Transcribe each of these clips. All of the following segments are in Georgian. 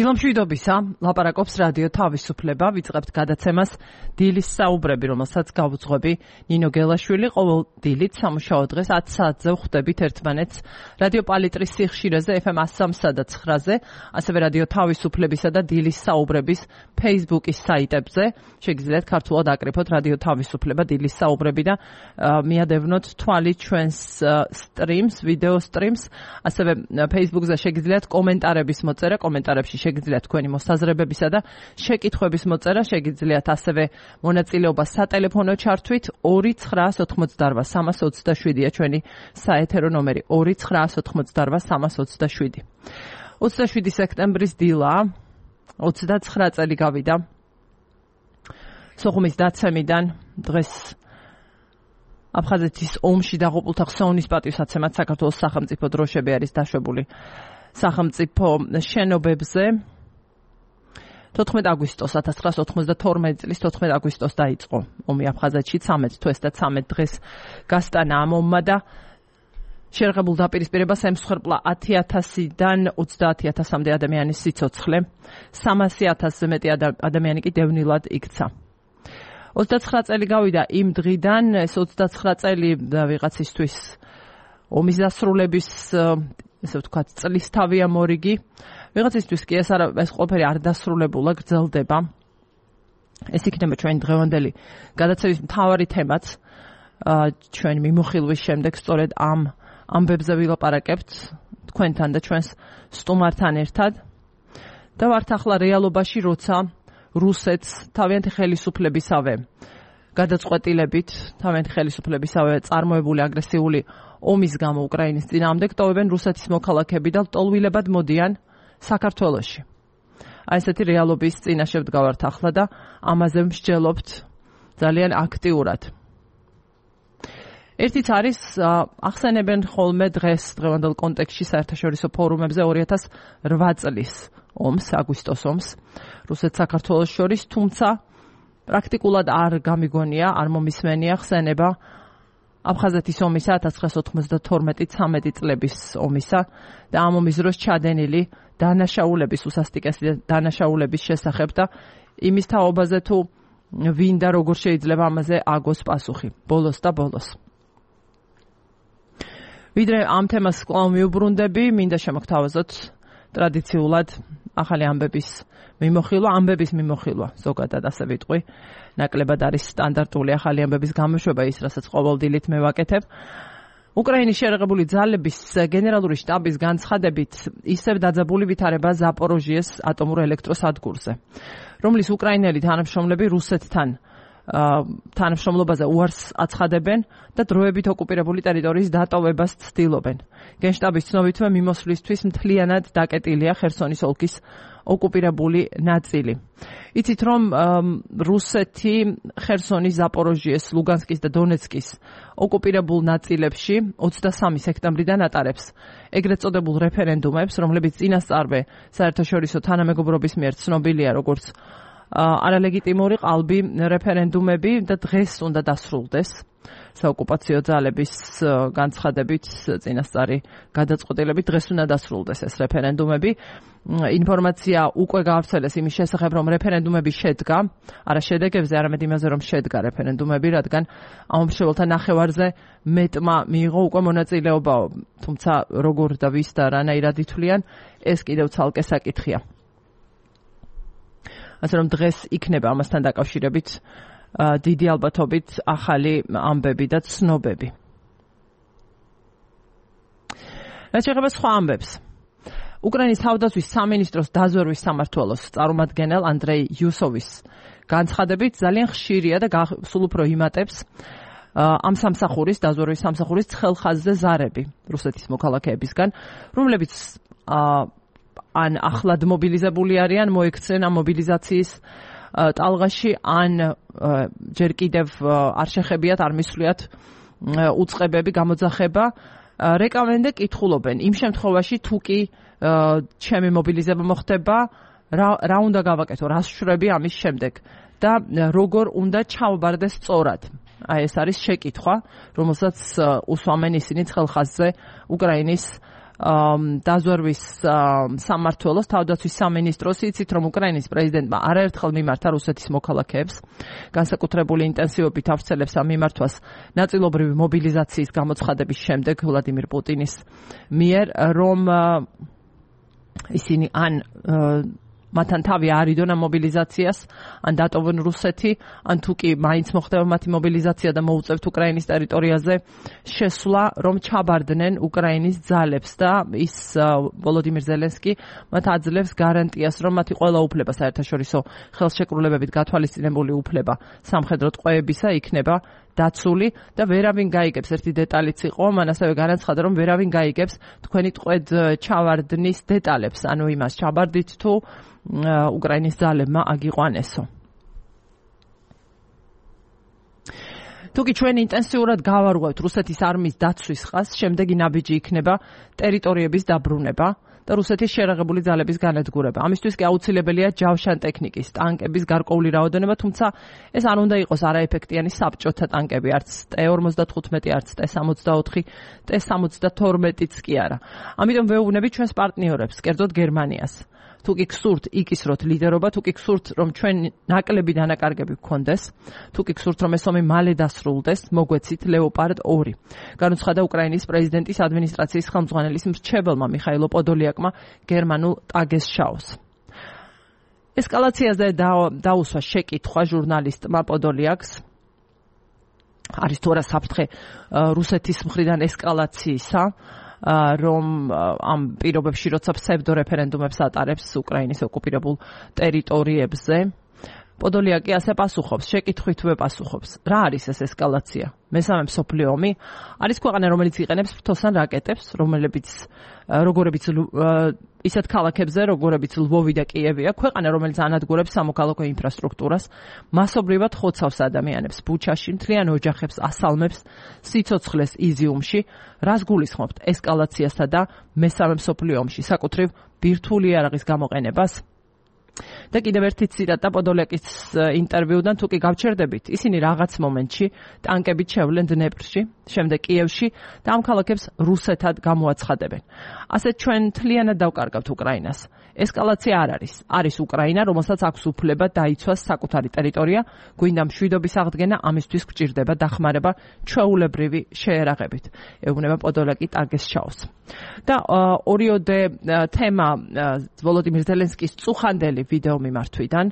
დილამშვიდობისა, ლაპარაკობს რადიო თავისუფლება, ვიწყებთ გადაცემას დილის საუბრები, რომელსაც გავუძღვები ნინო გელაშვილი, ყოველ დილით სამუშაო დღეს 10 საათზე ვხვდებით ერთმანეთს რადიო პალიტრის სიხშირეზე FM 103 და 9-ზე, ასევე რადიო თავისუფლებისა და დილის საუბრების Facebook-ის საიტებზე. შეგიძლიათ ქართულად აკრიფოთ რადიო თავისუფლება დილის საუბრები და მიადევნოთ თვალი ჩვენს სტრიმს, ვიდეო სტრიმს, ასევე Facebook-ზე შეგიძლიათ კომენტარების მოწერა, კომენტარებში შეგიძლიათ თქვენი მოსაზრებებისა და შეკითხვების მოწერა, შეგიძლიათ ასევე მონაწილეობა სატელეფონო ჩართვით 2988327-ია ჩვენი საეთერო ნომერი 2988327. 27 სექტემბრის დილა 29 წელი გავიდა სოხუმის დაცემიდან დღეს აფხაზეთის ომში დაღუპულთა ხსოვნის პატივსაცემად საქართველოს სახელმწიფო დროშები არის დაშვებული სახელმწიფო შენობებზე. 14 აგვისტოს 1992 წლის 14 აგვისტოს დაიწყო ომი აფხაზეთში 13 თვეს და 13 დღეს გასტანა ამ ომმა და შეერაღებულ დაპირისპირებას ემსხვერპლა 10,000-დან 30,000-მდე ადამიანის სიცოცხლე. 300,000-ზე მეტი ადამიანი კი დევნილად იქცა. 29 წელი გავიდა იმ დღიდან, ეს 29 წელი ვიღაცისთვის ომის დასრულების ესე ვთქვათ, წლისთავია მორიგი. ვიღაცისთვის კი ეს ყველაფერი არ დასრულებულა, გრძელდება. ეს იქნება ჩვენი დღევანდელი გადაცემის მთავარი თემაც. ჩვენ მიმოხილვის შემდეგ სწორედ ამ ამბებზე ვილაპარაკებთ თქვენთან და ჩვენს სტუმართან ერთად. და ვართ ახლა რეალობაში, როცა რუსეთს თავიანთი ხელისუფლებისავე გადაწყვეტილებით, თავიანთი ხელისუფლებისავე წარმოებული აგრესიული ომის გამო უკრაინის წინააღმდეგ ტოვებენ რუსეთის მოქალაქეები და ლტოლვილებად მოდიან საქართველოში. ესეთი რეალობის წინაშე ვდგავართ ახლა და ამაზე მსჯელობთ ძალიან აქტიურად. ერთიც არის, ახსენებენ ხოლმე დღევანდელ კონტექსტში საერთაშორისო ფორუმებზე 2008 წლის ომს, აგვისტოს ომს, რუსეთ-საქართველოს შორის, თუმცა პრაქტიკულად არ გამიგონია, არ მომისმენია ხსენება აფხაზეთის ომისა 1992-13 წლების ომისა და ამ ომის დროს ჩადენილი დანაშაულების, უსასტიკესი დანაშაულების შესახებ და იმის თაობაზე თუ ვინ და როგორ შეიძლება ამაზე აგოს პასუხი ბოლოს და ბოლოს. ვიდრე ამ თემას კვლავ მიუბრუნდები, მინდა შემოგთავაზოთ ტრადიციულად ახალი ამბების მიმოხილვა, ზოგადად ასე ვიტყვი, ნაკლებად არის სტანდარტული ახალი ამბების გამოშვება, ის რასაც ყოველდილით მე ვაკეთებ. უკრაინის შეერაღებული ძალების გენერალური შტაბის განცხადებით, ისევ დაძაბული ვითარება ზაპოროჟიეს ატომურ ელექტროსადგურზე, რომლის უკრაინელი თანამშრომლები რუსეთთან თანამშრომლობაზე უარს აცხადებენ და დროებით ოკუპირებული ტერიტორიის დატოვებას ცდილობენ. გენშტაბის ცნობითვე მიმოსვლისთვის მთლიანად დაკეტილია ხერსონის ოლქის ოკუპირებული ნაწილი. იცით რომ რუსეთი ხერსონის, ზაპოროჟიეს, ლუგანსკის და დონეცკის ოკუპირებულ ნაწილებში 23 სექტემბრიდან ატარებს ეგრეთ წოდებულ რეფერენდუმებს, რომლებიც წინასწარვე საერთაშორისო თანამეგობრობის მიერ ცნობილია როგორც არალეგიტიმური ყალბი რეფერენდუმები და დღეს უნდა დასრულდეს საოკუპაციო ძალების განცხადებით წინასწარი გადაწყვეტილებით დღეს უნდა დასრულდეს ეს რეფერენდუმები. ინფორმაცია უკვე გაავრცელეს იმის შესახებ, რომ რეფერენდუმები შედგა, არა შედეგებზე, არამედ იმაზე, რომ შედგა რეფერენდუმები, რადგან ამომრჩეველთა ნახევარზე მეტმა მიიღო უკვე მონაწილეობა, თუმცა როგორ და ვის და რანაირად ითვლიან, ეს კიდევ ცალკე საკითხია. ასე რომ დღეს იქნება ამასთან დაკავშირებით დიდი ალბათობით ახალი ამბები და ცნობები. რაც შეეხება სხვა ამბებს. უკრაინის თავდაცვის სამინისტროს დაზვერვის სამმართველოს წარმომადგენელ ანდრეი იუსოვის განცხადებით ძალიან ხშირია და სულ უფრო იმატებს ამ სამსახურის, დაზვერვის სამსახურის ცხელხაზზე ზარები რუსეთის მოქალაქეებისგან, რომლებიც ან ახლად მობილიზებული არიან, მოექცნენ ამ მობილიზაციის ტალღაში, ან ჯერ კიდევ არ შეხებიათ, არ მისვლიათ უწყებები, გამოძახება. რეკავენ და კითხულობენ, იმ შემთხვევაში თუ კი ჩემი მობილიზება მოხდება, რა უნდა გავაკეთო, რას ვშვრები ამის შემდეგ და როგორ უნდა ჩავაბარდეს სწორად. ეს არის შეკითხვა, რომელსაც უსვამენ ისინი ცხელხაზზე უკრაინის დაზვერვის სამმართველოს თავდაცვის სამინისტროს იცით, რომ უკრაინის პრეზიდენტმა არაერთხელ მიმართა რუსეთის მოქალაქეებს, განსაკუთრებული ინტენსივობით ავრცელებს ამ მიმართვას ნაწილობრივი მობილიზაციის გამოცხადების შემდეგ ვლადიმირ პუტინის მიერ, რომ ისინი ან მათთან თავი არიდონ ამ მობილიზაციას, ან დატოვონ რუსეთი, ან თუ კი მაინც მოხდება მათი მობილიზაცია და მოუწევთ უკრაინის ტერიტორიაზე შესვლა, რომ ჩაბარდნენ უკრაინის ძალებს და ის ვოლოდიმირ ზელენსკი მათ აძლევს გარანტიას, რომ მათი ყველა უფლება საერთაშორისო ხელშეკრულებებით გათვალისწინებული უფლება სამხედრო ტყვეებისა იქნება დაცული და ვერავინ გაიგებს. ერთი დეტალიც იყო, მან ასევე განაცხადა, რომ ვერავინ გაიგებს თქვენი ტყვედ ჩავარდნის დეტალებს, ანუ იმას ჩაბარდით თუ უკრაინის ძალებმა აგიყვანესო. თუკი ჩვენ ინტენსიურად გავარღვევთ რუსეთის არმიის დაცვის ხაზს, შემდეგი ნაბიჯი იქნება ტერიტორიების დაბრუნება და რუსეთის შერაღებული ძალების განადგურება. ამისთვის კი აუცილებელია ჯავშან ტექნიკის, ტანკების გარკვეული რაოდენობა, თუმცა ეს არ უნდა იყოს არაეფექტიანი საბჭოთა ტანკები, არც T-55, არც T-64, T-72-იც კი არა. ამიტომ ვეუბნებით ჩვენს პარტნიორებს, კერძოდ გერმანიას. თუ კი გსურთ იკისროთ ლიდერობა, თუ კი გსურთ რომ ჩვენ ნაკლები დანაკარგები გქონდეს, თუ კი გსურთ რომ ეს ომი მალე დასრულდეს, მოგვეცით ლეოპარდ 2. განუცხადა უკრაინის პრეზიდენტის ადმინისტრაციის ხელმძღვანელის მრჩეველმა მიხაილო პოდოლიაკმა გერმანულ ტაგესშაუს. ესკალაციაზე დაუსვა შეკითხვა ჟურნალისტმა პოდოლიაკს. არის თუ არა საფრთხე რუსეთის მხრიდან ესკალაციისა, რომ ამ პირობებში როცა ფსევდო რეფერენდუმებს ატარებს უკრაინის ოკუპირებულ ტერიტორიებზე. პოდოლიაკი ასე პასუხობს, შეკითხვითვე პასუხობს. რა არის ეს ესკალაცია? მესამე მსოფლიო ომი არის ქვეყანა, რომელიც იყენებს ფრთოსან რაკეტებს, როგორებიც ისეთ ქალაქებზე, როგორებიც ლვოვი და კიევია, ქვეყანა, რომელიც ანადგურებს სამოქალაქო ინფრასტრუქტურას, მასობრივად ხოცავს ადამიანებს ბუჩაში, მთლიან ოჯახებს ასალმებს, სიცოცხლეს იზიუმში, რას გულისხმობთ ესკალაციასა და მესამე მსოფლიო ომში, საკუთრივ ბირთვული იარაღის გამოყენებას? და კიდევ ერთი ციტატა პოდოლიაკის ინტერვიუდან, თუ კი გავჩერდებით, ისინი რაღაც მომენტში ტანკებით შევლენ დნეპრში, შემდეგ კიევში და ამ ქალაქებს რუსეთად გამოაცხადებენ. ასეთ ჩვენ მთლიანად დავკარგავთ უკრაინას. ესკალაცია არ არის. არის უკრაინა, რომელსაც აქვს უფლება დაიცვას საკუთარი ტერიტორია, გვინდა მშვიდობის აღდგენა, ამისთვის გვჭირდება დახმარება ჩვეულებრივი შეერაღებით. ეუბნება პოდოლიაკი ტაგესშაუს. და ორიოდე თემა ვოლოდიმირ ზელენსკის წუხანდელი ვიდეო მიმართვიდან,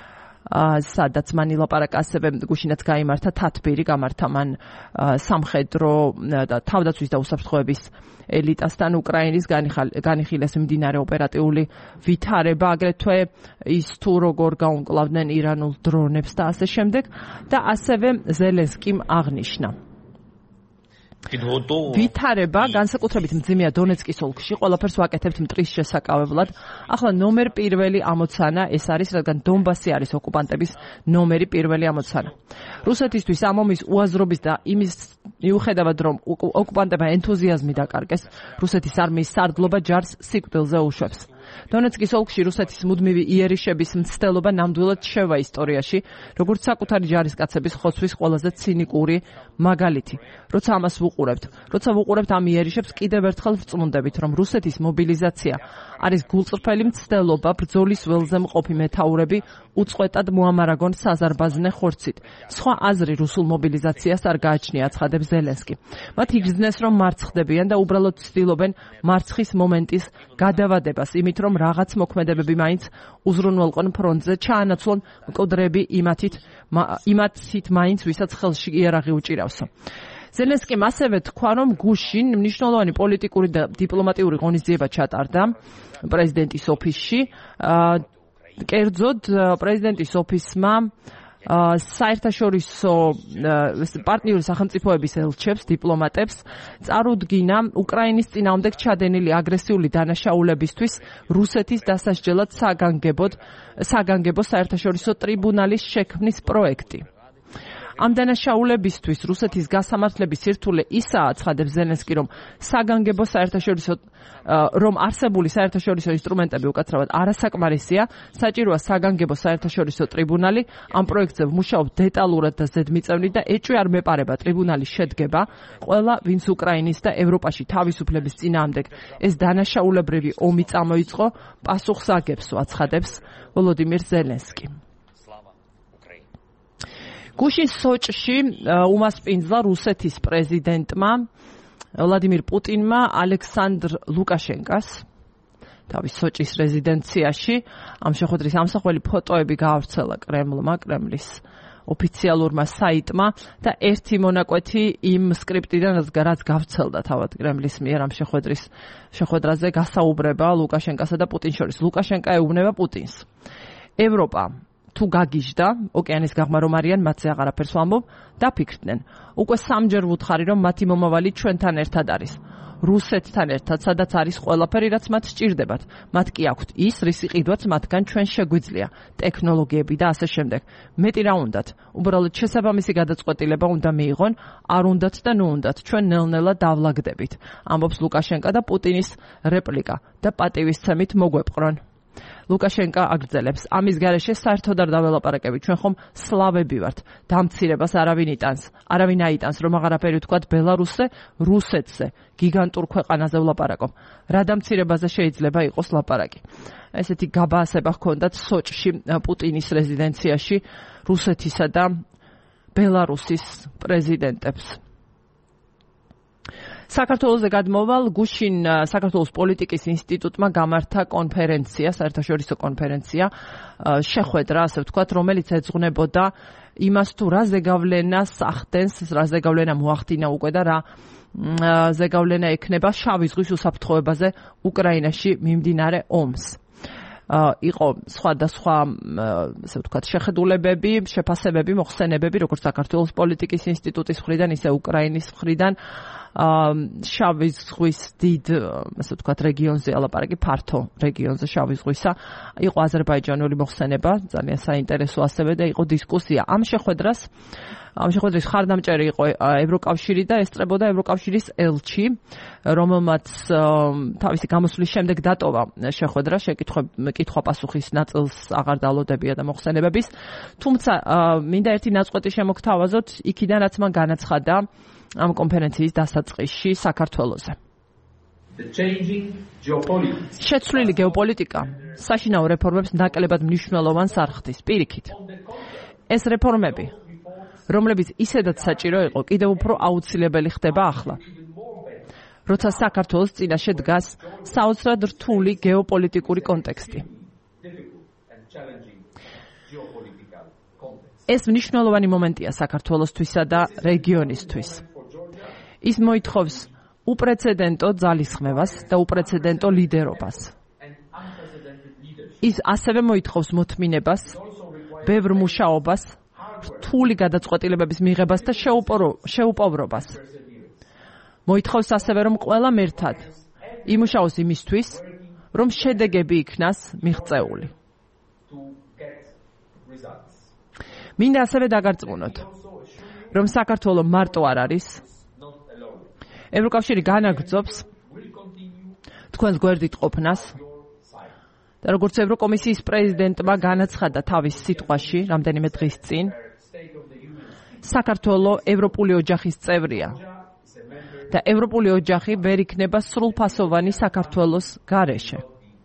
სადაც მან ილაპარაკა ასევე გუშინაც გაიმართა თათბირი, გამართა მან სამხედრო და თავდაცვის და უსაფრთხოების ელიტასთან უკრაინის განიხილეს მდინარე ოპერატიული ვითარება, აგრეთვე ის თუ როგორ გაუმკლავდნენ ირანულ დრონებს და ასე შემდეგ და ასევე ზელენსკიმ აღნიშნა. ვითარება განსაკუთრებით მძიმეა დონეცკის ოლქში, ყველაფერს ვაკეთებთ მტრის შესაკავებლად. ახლა ნომერ პირველი ამოცანა ეს არის, რადგან დონბასი არის ოკუპანტების ნომერი პირველი ამოცანა. რუსეთისთვის ამ ომის უაზრობის და იმის მიუხედავად, რომ ოკუპანტებმა ენთუზიაზმი დაკარგეს, რუსეთის არმიის სარდლობა ჯარს სიკვდილზე უშვებს. დონეცკის ოლქში რუსეთის მუდმივი იერიშების მცდელობა ნამდვილად შევა ისტორიაში, როგორც საკუთარი ჯარისკაცების ხოცვის ყველაზე ცინიკური მაგალითი. როცა ამას ვუყურებთ ამ იერიშებს, კიდევ ერთხელ ვწმუნდებით, რომ რუსეთის მობილიზაცია არის გულწრფელი მცდელობა, ბრძოლის ველზე მყოფი მეთაურები უწყვეტად მოამარაგონ საზარბაზნე ხორცით. სხვა აზრი რუსულ მობილიზაციას არ გააჩნია, აცხადებს ზელენსკი. მათ იგრძნეს, რომ მარცხდებიან და უბრალოდ ცდილობენ მარცხის მომენტის გადავადებას, იმით რომ რაღაც მოქმედებები მაინც უზრუნველყონ ფრონტზე, ჩაანაცვლონ მკვდრები იმათით მაინც, ვისაც ხელში იარაღი უჭირავსო. ზელენსკიმ ასევე თქვა, რომ გუშინ მნიშვნელოვანი პოლიტიკური და დიპლომატიური ღონისძიება ჩატარდა პრეზიდენტის ოფისში. კერძოდ პრეზიდენტის ოფისმა საერთაშორისო პარტნიორი სახელმწიფოების ელჩებს, დიპლომატებს წარუდგინა უკრაინის წინააღმდეგ ჩადენილი აგრესიული დანაშაულებისთვის რუსეთის დასასჯელად საგანგებო საერთაშორისო ტრიბუნალის შექმნის პროექტი. ამ დანაშაულებისთვის რუსეთის გასამართლების სირთულე ისაა, ცხადებს ზელენსკი, რომ საგანგებო საერთაშორისო რომ არსებული საერთაშორისო ინსტრუმენტები უკაცრავად არასაკმარისია, საჭიროა საგანგებო საერთაშორისო ტრიბუნალი. ამ პროექტზე ვმუშაობ დეტალურად და ზედმიწევნით და ეჭვი არ მეპარება ტრიბუნალის შედგება ყველა, ვინც უკრაინის და ევროპაში თავისუფლების წინააღმდეგ ეს დანაშაულებრივი ომი წამოიწყო, პასუხს აგებს, აცხადებს ვოლოდიმირ ზელენსკი. გუშინ სოჭში უმასპინძლა რუსეთის პრეზიდენტმა ვლადიმირ პუტინმა ალექსანდრ ლუკაშენკას თავის სოჭის რეზიდენციაში ამ შეხვედრის ამსახველი ფოტოები გაავრცელა კრემლის ოფიციალურმა საიტმა და ერთი მონაკვეთი იმ სკრიპტიდან რაც გავრცელდა თავად კრემლის მიერ ამ შეხვედრაზე გასაუბრება ლუკაშენკასა და პუტინს შორის. ლუკაშენკა ეუბნება პუტინს. ევროპა თუ გაგიჟდა ოკეანის გაღმა რომ არიან, მათზე აღარაფერს ვამბობ, დაფიქრდნენ. უკვე სამჯერ ვუთხარი, რომ მათი მომავალი ჩვენთან ერთად არის. რუსეთთან ერთად, სადაც არის ყველაფერი, რაც მათ სჭირდებათ. მათ კი აქვთ ის, რის იყიდვაც მათგან ჩვენ შეგვიძლია, ტექნოლოგიები და ასე შემდეგ. მეტი რა უნდათ? უბრალოდ შესაბამისი გადაწყვეტილება უნდა მიიღონ, არ უნდათ და ნუ უნდათ, ჩვენ ნელ-ნელა დავლაგდებით. ამბობს ლუკაშენკა და პუტინის რეპლიკა და პატივისცემით მოგვეპყრონ. ლუკაშენკა აგრძელებს, ამის გარეშე საერთოდ არ დაველაპარაკებით, ჩვენ ხომ სლავები ვართ, დამცირებას არავინ აიტანს, რომ აღარაფერი ვთქვათ ბელარუსზე, რუსეთზე, გიგანტურ ქვეყანაზე ვლაპარაკობ. რა დამცირებაზე შეიძლება იყოს ლაპარაკი? ესეთი გაბაასება ჰქონდათ სოჭში პუტინის რეზიდენციაში რუსეთისა და ბელარუსის პრეზიდენტებს. საქართველოზე გადმოვალ გუშინ საქართველოს პოლიტიკის ინსტიტუტმა გამართა კონფერენცია, საერთაშორისო კონფერენცია, შეხვედრა, ასე ვთქვათ, რომელიც ეძღვნებოდა იმას თუ რა ზეგავლენას ახდენს, რა ზეგავლენა მოახდინა უკვე და რა ზეგავლენა ექნება შავი ზღვის უსაფრთხოებაზე უკრაინაში მიმდინარე ომს. იყო სხვადასხვა, ასე ვთქვათ, შეხედულებები, შეფასებები, მოხსენებები, როგორც საქართველოს პოლიტიკის ინსტიტუტის მხრიდან, ისე უკრაინის მხრიდან. შავი ზღვის დიდ, ასე ვთქვათ, რეგიონზე ალაპარაკი, ფართო რეგიონზე შავი ზღვისა. იყო აზერბაიჯანული მოხსენება, ძალიან საინტერესო ასევე და იყო დისკუსია. ამ შეხვედრის მხარდამჭერი იყო ევროკავშირი და ესწრებოდა ევროკავშირის ელჩი, რომელმაც თავისი გამოსვლის შემდეგ დატოვა შეხვედრა, კითხვა-პასუხის ნაწილს აღარ დალოდებია და მოხსენებების. თუმცა მინდა ერთი ნაწყვეტი შემოგთავაზოთ იქიდან, რაც მან განაცხადა ამ კონფერენციის დასაწყისში საქართველოზე. შეცვლილი გეოპოლიტიკა საშინაო რეფორმებს ნაკლებად მნიშვნელოვანს არ ხდის. პირიქით, ეს რეფორმები, რომლებიც ისედაც საჭირო იყო, კიდევ უფრო აუცილებელი ხდება ახლა. როცა საქართველოს წინაშე დგას საოცრად რთული გეოპოლიტიკური კონტექსტი. ეს მნიშვნელოვანი მომენტია საქართველოსთვისა და რეგიონისთვის. ის მოითხოვს უპრეცედენტო ძალისხმევას და უპრეცედენტო ლიდერობას. ის ასევე მოითხოვს მოთმინებას, ბევრ მუშაობას, რთული გადაწყვეტილებების მიღებას და შეუპოვრობას. მოითხოვს ასევე, რომ ყველამ ერთად იმუშაოს იმისთვის, რომ შედეგები იქნას მიღწეული. მინდა ასევე დაგარწმუნოთ, რომ საქართველო მარტო არ არის. ევროკავშირი განაგრძობს თქვენს გვერდით ყოფნას და როგორც ევროკომისიის პრეზიდენტმა განაცხადა თავის სიტყვაში რამდენიმე დღის წინ, საქართველო ევროპული ოჯახის წევრია და ევროპული ოჯახი ვერ იქნება სრულფასოვანი საქართველოს გარეშე.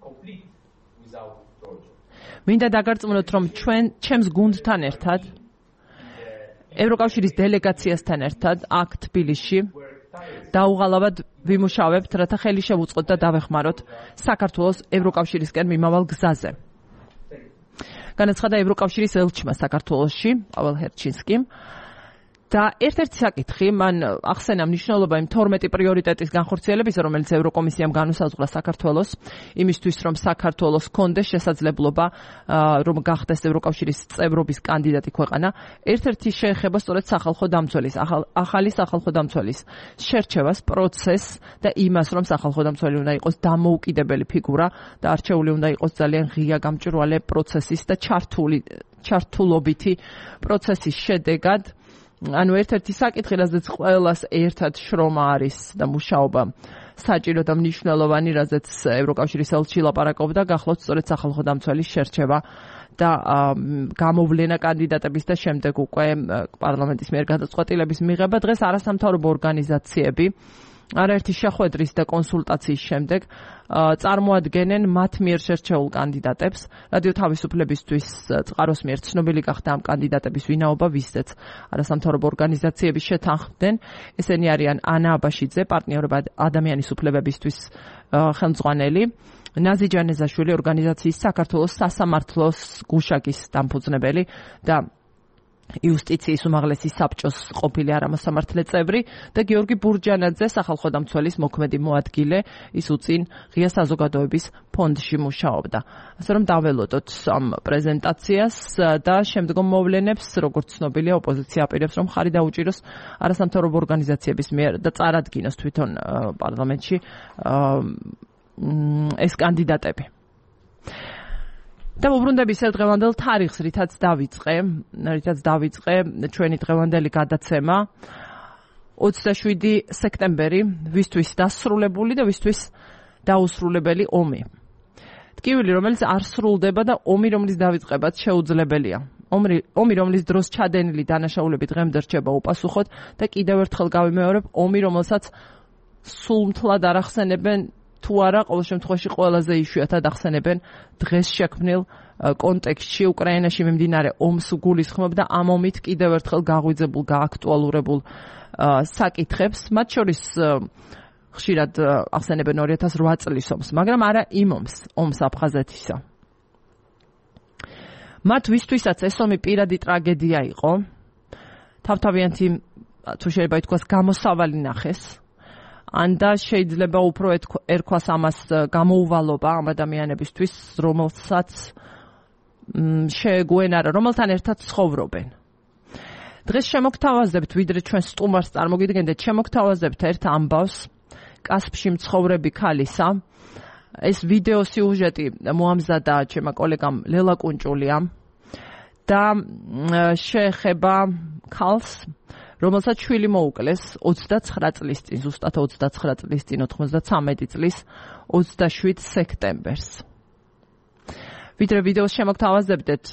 მინდა დაგარწმუნოთ, რომ ჩემს გუნდთან ერთად, ევროკავშირის დელეგაციასთან ერთად აქ თბილისში დაუღალავად ვიმუშავებთ, რათა ხელი შევუწყოთ და დავეხმაროთ საქართველოს ევროკავშირისკენ მიმავალ გზაზე. განაცხადა ევროკავშირის ელჩმა საქართველოში, პაվել ჰერჩინსკიმ. და ერთ-ერთი საკითხი, მან ახსენა მნიშვნელობა იმ 12 პრიორიტეტის განხორციელების, რომელიც ევროკომისიამ განუსაზღვრა საქართველოს, იმისთვის, რომ საქართველოს ჰქონდეს შესაძლებლობა, რომ გახდეს ევროკავშირის წევრობის კანდიდატი ქვეყანა. ერთ-ერთი შეეხება სწორედ სახალხო დამცველის, ახალი სახალხო დამცველის შერჩევას, პროცესს და იმას, რომ სახალხო დამცველი უნდა იყოს დამოუკიდებელი ფიგურა და არჩეული უნდა იყოს ძალიან ღია გამჭვირვალე პროცესის და ჩართული ჩართულობითი პროცესის შედეგად. ანუ ერთ-ერთი საკითხი, რაზეც ყველას ერთად შრომა არის და მუშაობა საჭირო და მნიშვნელოვანი, რაზეც ევროკავშირის ელჩი ლაპარაკობდა, გახლავთ სწორედ სახალხო დამცველის შერჩევა და გამოვლენა კანდიდატების და შემდეგ უკვე პარლამენტის მიერ გადაწყვეტილების მიღება. დღეს არასამთავრობო ორგანიზაციები არაერთი შეხვედრის და კონსულტაციის შემდეგ წარმოადგენენ მათ მიერ შერჩეულ კანდიდატებს. რადიო თავისუფლებისთვის წყაროს მიერ ცნობილი გახდა ამ კანდიდატების ვინაობა, ვისთაც არასამთავრობო ორგანიზაციები შეთანხმდნენ. ესენი არიან ანა აბაშიძე, პარტნიორობა ადამიანის უფლებებისთვის ხელმძღვანელი, ნაზი ჯანეზაშვილი, ორგანიზაციის საქართველოს სასამართლოს გუშაგის დამფუძნებელი და იუსტიციის უმაღლესი საბჭოს ყოფილი არამოსამართლე წევრი და გიორგი ბურჯანაძე, სახალხო დამცველის მოქმედი მოადგილე, ის უწინ ღია საზოგადოების ფონდში მუშაობდა. ასე რომ დაველოდოთ ამ პრეზენტაციას და შემდგომ მოვლენებს, როგორც ცნობილია, ოპოზიცია აპირებს, რომ ხარი დაუჭიროს არასამთავრობო ორგანიზაციების მიერ და წარადგინოს თვითონ პარლამენტში ეს კანდიდატები. და მოbrunდები ისევ დღევანდელ თარიღს, რითაც დავიწყე ჩვენი დღევანდელი გადაცემა 27 სექტემბერი, ვისთვის დასრულებული და ვისთვის დაუსრულებელი ომი. ტკივილი, რომელიც არ სრულდება და ომი, რომლის დავიწყებაც შეუძლებელია. ომი, რომლის დროს ჩადენილი დანაშაულები დღემდე რჩება უპასუხოდ და კიდევ ერთხელ გავიმეორებ, ომი, რომელსაც სულმთლად არ ახსენებენ თუ არა, ყოველ შემთხვევაში ყველაზე იშვიათად ახსენებენ დღეს შექმნილ კონტექსტში უკრაინაში მიმდინარე ომს გულისხმობ და ამ ომით კიდევ ერთხელ გაღვიძებულ, გააქტუალურებულ საკითხებს, მათ შორის ხშირად ახსენებენ 2008 წლის ომს, მაგრამ არა იმ ომს აფხაზეთისა. მათ ვისთვისაც ეს ომი პირადი ტრაგედია იყო, თავთავიანთი, თუ შეიძლება ითქვას, გამოსავალი ნახეს. ან და შეიძლება უფრო ერქვას ამას გამოუვალობა ამ ადამიანებისთვის, რომელსაც შეეგუენარა, რომელთან ერთად ცხოვრობენ. დღეს შემოგთავაზებთ, ვიდრე ჩვენ სტუმარს წარმოგიდგენდეთ, შემოგთავაზებთ ერთ ამბავს კასპში მცხოვრები ქალისა. ეს ვიდეო სიუჟეტი მოამზადა ჩემმა კოლეგამ ლელა კუნჭულიამ და შეეხება ქალს, რომელსაც შვილი მოუკლეს 29 წლის წინ, ზუსტად 29 წლის წინ, 93 წლის 27 სექტემბერს. ვიდრე ვიდეოს შემოგთავაზებდეთ,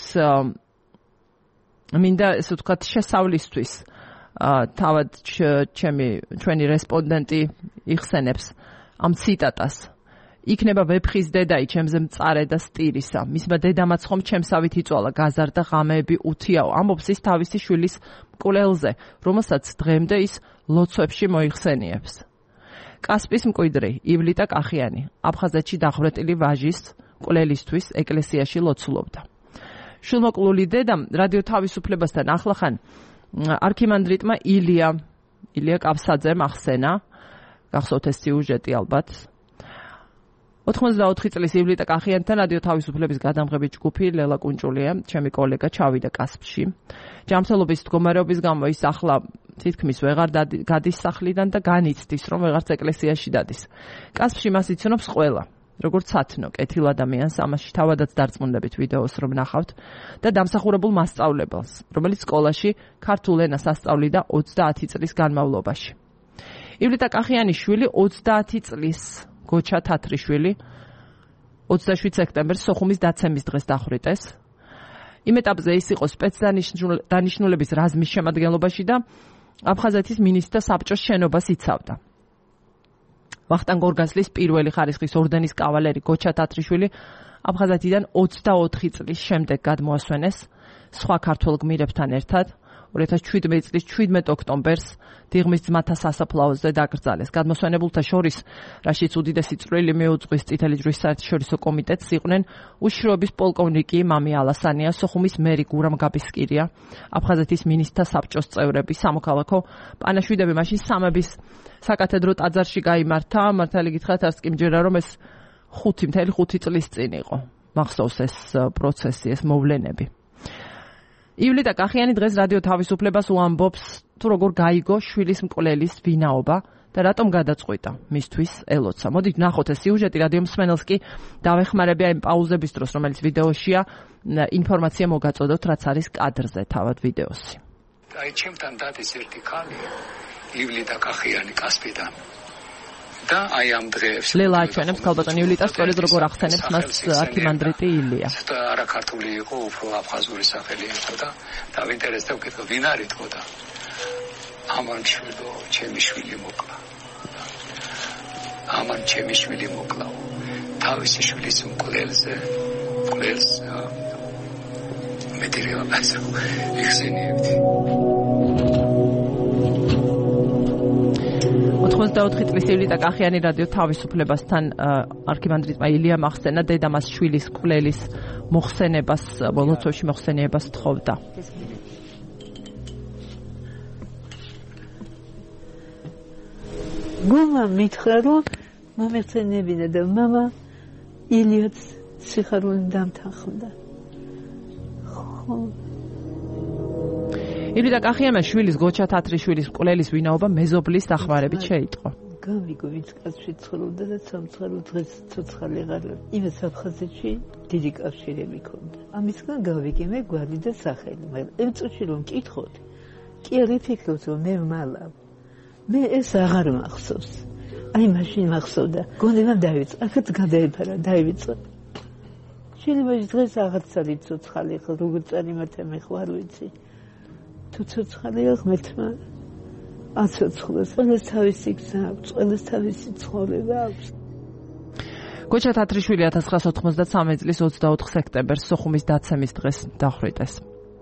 მინდა ესე ვთქვათ შესავლისთვის თავად ჩვენი რესპონდენტი იხსენებს ამ ციტატას. იქნება ვეფხის დედაი ჩემზე მწარე და სტირისა. მისმა დედამაც ხომ ჩემსავით იწვალა გაზარდა ღამეები უთიაო. ამბობს ის თავისი შვილის მკვლელზე, რომელსაც დღემდე ის ლოცვებში მოიხსენიებს. კასპის მკვიდრი ივლიტა კახიანი აფხაზეთში დახვრეტილი ვაჟის მკვლელისთვის ეკლესიაში ლოცულობდა. შულმოკლული დედამ რადიო თავისუფლებასთან ახლახან არქიმანდრიტმა ილია კაფსაძემ ახსენა, გახსოვთ ეს სიუჟეტი ალბათ. 84 წლის ივლიტა კახიანთან რადიო თავისუფლების გადამღები ჯგუფი ლელა კუნჭულია, ჩემი კოლეგა, ჩავიდა კასპში. ჯანმრთელობის მდგომარეობის გამო ის ახლა თითქმის ვეღარ გადის სახლიდან და განიცდის, რომ ვეღარც ეკლესიაში დადის. კასპში მას იცნობს ყველა, როგორც სათნო, კეთილ ადამიანს, ამაში თავადაც დარწმუნდებით ვიდეოს რომ ნახავთ და დამსახურებულ მასწავლებელს, რომელიც სკოლაში ქართულ ენას ასწავლიდა 30 წლის განმავლობაში. ივლიტა კახიანის შვილი 30 წლის გოჩა თათრიშვილი 27 სექტემბერს სოხუმის დაცემის დღეს დახვრიტეს. იმ ეტაპზე ის იყო სპეცდანიშნულების რაზმის შემადგენლობაში და აფხაზეთის მინისტრთა საბჭოს შენობას იცავდა. ვახტანგ გორგასლის პირველი ხარისხის ორდენის კავალერი გოჩა თათრიშვილი აფხაზეთიდან 24 წლის შემდეგ გადმოასვენეს სხვა ქართველ გმირებთან ერთად. 2017 წლის 17 ოქტომბერს დიღმის ძმათა სასაფლაოზე დაკრძალეს. გადმოსვენებულთა შორის, რაშიც უდიდესი წვლილი მიუძღვის წითელი ჯვრის საერთაშორისო კომიტეტს, იყვნენ უშიშროების პოლკოვნიკი მამი ალასანია, სოხუმის მერი გურამ გაბისკირია, აფხაზეთის მინისტრთა საბჭოს წევრები, სამოქალაქო პანაშვიდები. მაშინ სამების საკათედრო ტაძარში გაიმართა. მართალი გითხრათ, არც კი მჯერა, რომ ეს 5 წლის წინ იყო. მახსოვს ეს პროცესი, ეს მოვლენები. ივლიტა კახიანი დღეს რადიო თავისუფლებას უამბობს, თუ როგორ გაიგო შვილის მკვლელის ვინაობა და რატომ გადაწყვიტა მისთვის ელოცა. მოდით ნახოთ ეს სიუჟეტი, რადიო მსმენელს კი დავეხმარებია იმ პაუზების დროს, რომელიც ვიდეოშია, ინფორმაცია მოგაწოდოთ, რაც არის კადრზე თავად ვიდეოსი. აი ჩემთან დადის ერთი ქალი, ივლიტა კახიანი კასპიდან. და აი ამ დღეებს ლელა აჩვენებს ქალბატონი ივლიტას სწორედ როგორ ახსენებს მას არქიმანდრიტი ილია. არა ქართული იყო, უფრო აფხაზური სახელი იყო და დავინტერესდა ვკითხო, ვინ არის თქო და ამან შვილო, ჩემი შვილი მოკლა. ამან ჩემი შვილი მოკლა. თავისი შვილის მკვლელზე მეტირევა ასე იხსენიებდი. 84 წლის ივლიტა კახიანი რადიო თავისუფლებასთან არქიმანდრიტმა ილიამ ახსენა დედა მას შვილის მკვლელის მოხსენებას, ბოლოცოში მოხსენიებას თხოვდა. გუმა მითხრა რომ მომეხსენებინა და მამა ილიაც სიხარული დამთანხმდა. ხო ივლიტა კახიანმა შვილის გოჩა თათრიშვილის მკვლელის ვინაობა მეზობლის დახმარებით შეიტყო. გამიგო ვინც კაცში ცხოვრობდა და სამცხარო დღეს ცოცხალი ღარო. იმას აფხაზეთში დიდი კავშირები ქონდა. ამისგან გავიგე მე გვარი და სახელი, მაგრამ იმ წუთში რომ მკითხოთ, კი არ ვიფიქრობ რომ მე მალავ. მე ეს აღარ მახსოვს. აი მაშინ მახსოვდა. გონდება დავიწყე, აქაც გადაეფარა, დაივიწყე. შეიძლება დღეს აღარც არის ცოცხალი ხო, როგორ წარიმათა მე ხო არ ვიცი. თუ ცოცხალია ღმერთმა აცოცხლოს. ყველას თავისი გზა აქვს, ყველას თავისი ცხოვრება აქვს. გოჩა თათრიშვილი 1993 წლის 24 სექტემბერს სოხუმის დაცემის დღეს დახვრიტეს.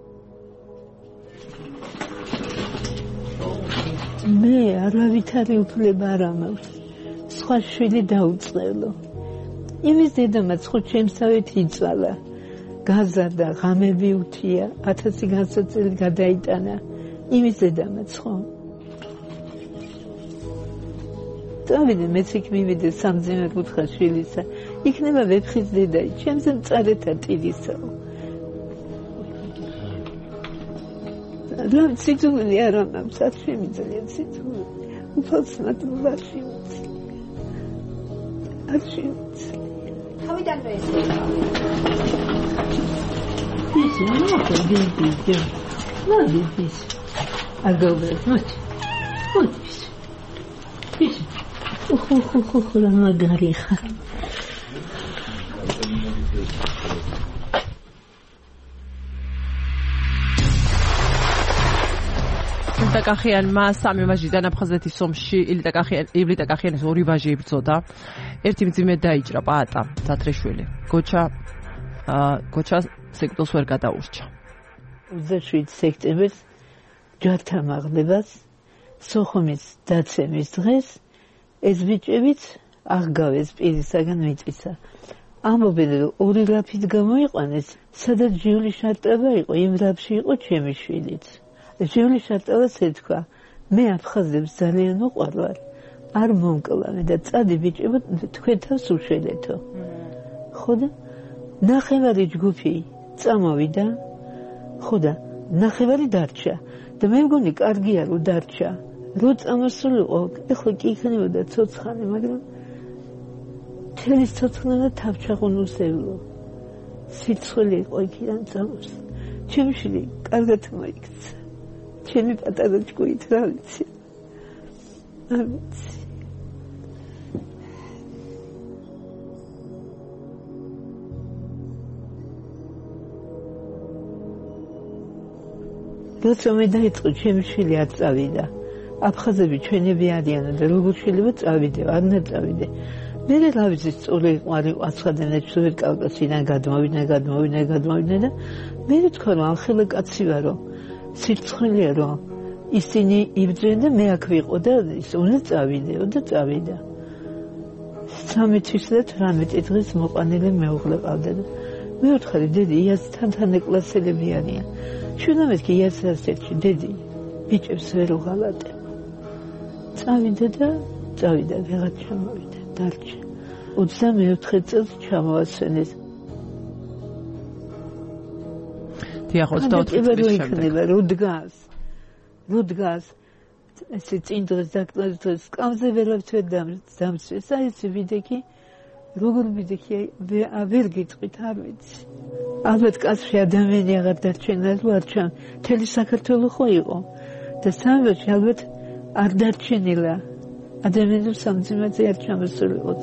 მე არავითარი უფლება არ ამაქვს. სხვა შვილი დაუწყელო. იმის დედამაც ხო ჩემსავით იწვალა. გაზარდა, ღამები უთია, 1000 განსაცდელი გადაიტანა. იმის დედამაც ხო. დავიდე მეც იქ მივიდე სამძიმე კუთხა შვილისა. იქნება ვეფხის დედა, ჩემზე მწარეთა ტირისაო. რა ციტული არ ამბობს, არ შემიძლია ციტული. უფალსნად არ შემიძლია. არ შემიძლია. თავიდან ეს Isso, não foi bem pedido. Não é difícil. Agora, muito isso. Isso. La magarija. ივლიტა კახიანმა სამი ვაჟიდან აფხაზეთის ომში ივლიტა კახიანის ორი ვაჟი იბრძოდა. ერთი მძიმე დაიჭრა პაატა თათრიშვილი. გოჩა სექტოს ვერ გადაურჩა. 27 სექტემბერს ჯართა მაღლებას სოხუმის დაცემის დღეს ეს ბიჭებიც აღგავეს პირისაგან მიწვისა. ამბობენ რომ ორი რაფით გამოიყვანეს, სადაც ჟიული შარტავა იყო, იმ რაფში იყო ჩემი შვილიც. ჟიული შარტავას ეთქვა, მე აფხაზებს ძალიან მოყვარვარ, არ მომკლავე და წადი ბიჭებო თქვენ თავს უშველეთო. ხო და ნახევარი ჯგუფი წამოვიდა, ხო და ნახევარი დარჩა და მე მგონი კარგია რომ დარჩა. რო წამოსულიყო, ეხლა კი იქნებოდა ცოცხალი, მაგრამ თელის ცოცხლანა თავჩაღუნუსევლო. სიცხელი იყო იქიდან წამოს. ჩემი შვილი კარგად მოიქცა. ჩემი პატარა ჭკუით რა ვიცი. არ ვიცი. როცა მე დაიწყო ჩემი შვილი არ წავიდა. აფხაზები ჩვენები არიან და როგორ შეიძლება წავიდე, არ უნდა წავიდე. მე რა ვიცი სწორი იყო არ იყო აცხადენა ჩვენ კავკასიიდან გადმოვიდნენ და მე თქვა რომ ახლა კაცი ვარო. სიცხელია რომ ისინი იბრძვენ და მე აქ ვიყო და ის უნდა წავიდეო და წავიდა. 3 თვის და 18 დღეს მოყანილი მეუღლე ყავდა და მე ვთხარი დედი იასთან თანაკლასელები არიან. შვილამეთქი იასასეთში დედი ბიჭებს ვერ უღალატე. წავიდა ვეღარ ჩამოვიდა დარჩა. 24 წელს ჩამოასვენეს. დიახ 24 წლის შემდეგ რო დგას ესე წინ დღეს დაკრძალვის დღეს სკამზე ვერავთ ვერ დამწვეს. აი ეს ვიდექი როგორ ვიდექი ვერ გიტყვით არ ვიცი. ალბათ კაცი ადამიანი აღარ დარჩენა რო არ ჩან მთელი საქართველო ხო იყო და სამბოში ალბათ არ დარჩენილა ადამიანებს სამძიმეზე არ ჩამოსულიყოთ.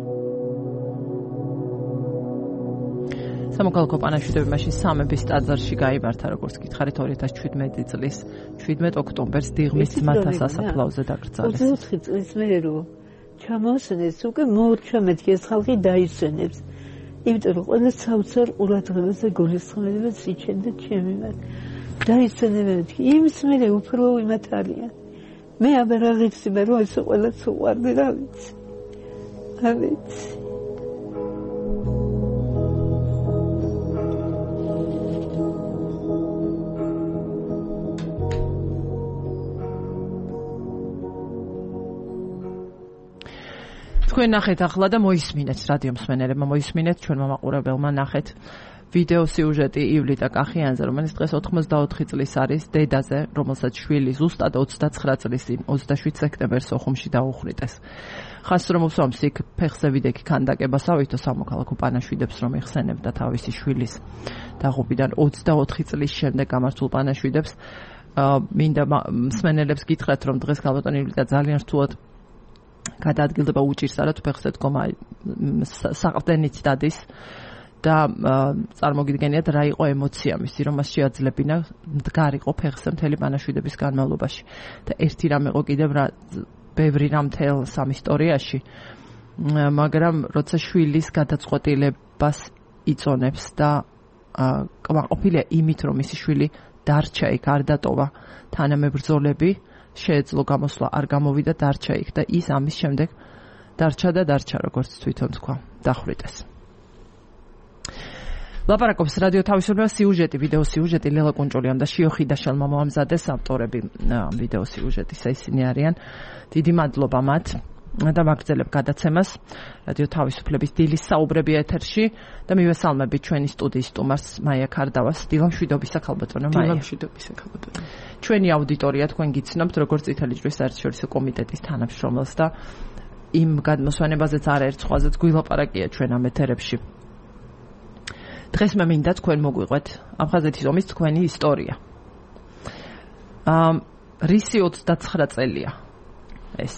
სამოქალაქო პანაშვიდები მაშინ სამების ტაძარში გაიმართა, როგორც გითხარით 2017 წლის 17 ოქტომბერს დიღმის ძმათა სასაფლაოზე დაკრძალეს. 24 წლის მერე რო ჩამოსვენეს უკვე მოურჩა მეთქი ეს ხალხი დაისვენებს. იმიტომ რომ ყველა საოცარ ყურადღებაზე გულისხმობა სიჩენდა ჩემი მათ. დაისვენებენ მეთქი იმის მერე უფრო იმათ არიან. მე აბა რა ვიცი რომ ეს ყველა უყვარდი რა ვიცი. არ ვიცი. თქვენ ნახეთ ახლა და მოისმინეთ რადიო მსმენელებმა მოისმინეთ ჩვენმა მაყურებელმა ნახეთ ვიდეო სიუჟეტი ივლიტა კახიანზე რომელიც დღეს 84 წლის არის დედაზე რომელსაც შვილი ზუსტად 29 წლის წინ 27 სექტემბერს ოხუმში დაუხრიტეს. ხას რომ უსვამს იქ ფეხზე ვიდექი ქანდაკებას ავითო სამოქალაქო პანაშვიდებს რომ ეხსენებდა თავისი შვილის დაღუპიდან 24 წლის შემდეგ გამართულ პანაშვიდებს. მინდა მსმენელებს გითხრათ რომ დღეს ქალბატონი ივლიტა ძალიან რთულად გადაადგილდება უჭირს არა თუ ფეხზე დგომა საყრდენით დადის და წარმოგიდგენიათ რა იყო ემოცია მისი რომ მას შეაძლებინა მდგარიყო ფეხზე მთელი პანაშვიდების განმავლობაში და ერთი რამ იყო კიდევ რა ბევრი რამ მთელ სამ ისტორიაში მაგრამ როცა შვილის გადაწყვეტილებას იწონებს და კმაყოფილია იმით რომ მისი შვილი დარჩა იქ არ დატოვა თანამებრძოლები შეეძლო გამოსვლა არ გამოვიდა დარჩა იქ და ის ამის შემდეგ დარჩა როგორც თვითონ თქვა დახვრიტეს. ლაპარაკობს რადიო თავისუფლება სიუჟეტი ვიდეო სიუჟეტი ლელა კუნჭოლიამ და შიოხიდა შელმა მოამზადეს ავტორები ვიდეო სიუჟეტის ისინი არიან. დიდი მადლობა მათ და მაგრძელებ გადაცემას რადიო თავისუფლების დილის საუბრები ეთერში და მივესალმებით ჩვენი სტუდიის სტუმარს მაია ქარდავას დილამშვიდობისა ქალბატონო მაია. დილამშვიდობისა ქალბატონო. ჩვენი აუდიტორია თქვენ გიცნობთ როგორც წითელი ჯვრის საერთაშორისო კომიტეტის თანამშრომელს და იმ გადმოსვენებაზეც არაერთ სხვაზეც გვილაპარაკია ჩვენ ამ ეთერებში. დღეს მე მინდა თქვენ მოგვიყვეთ აფხაზეთის ომის თქვენი ისტორია. რისი 29 წელია ეს?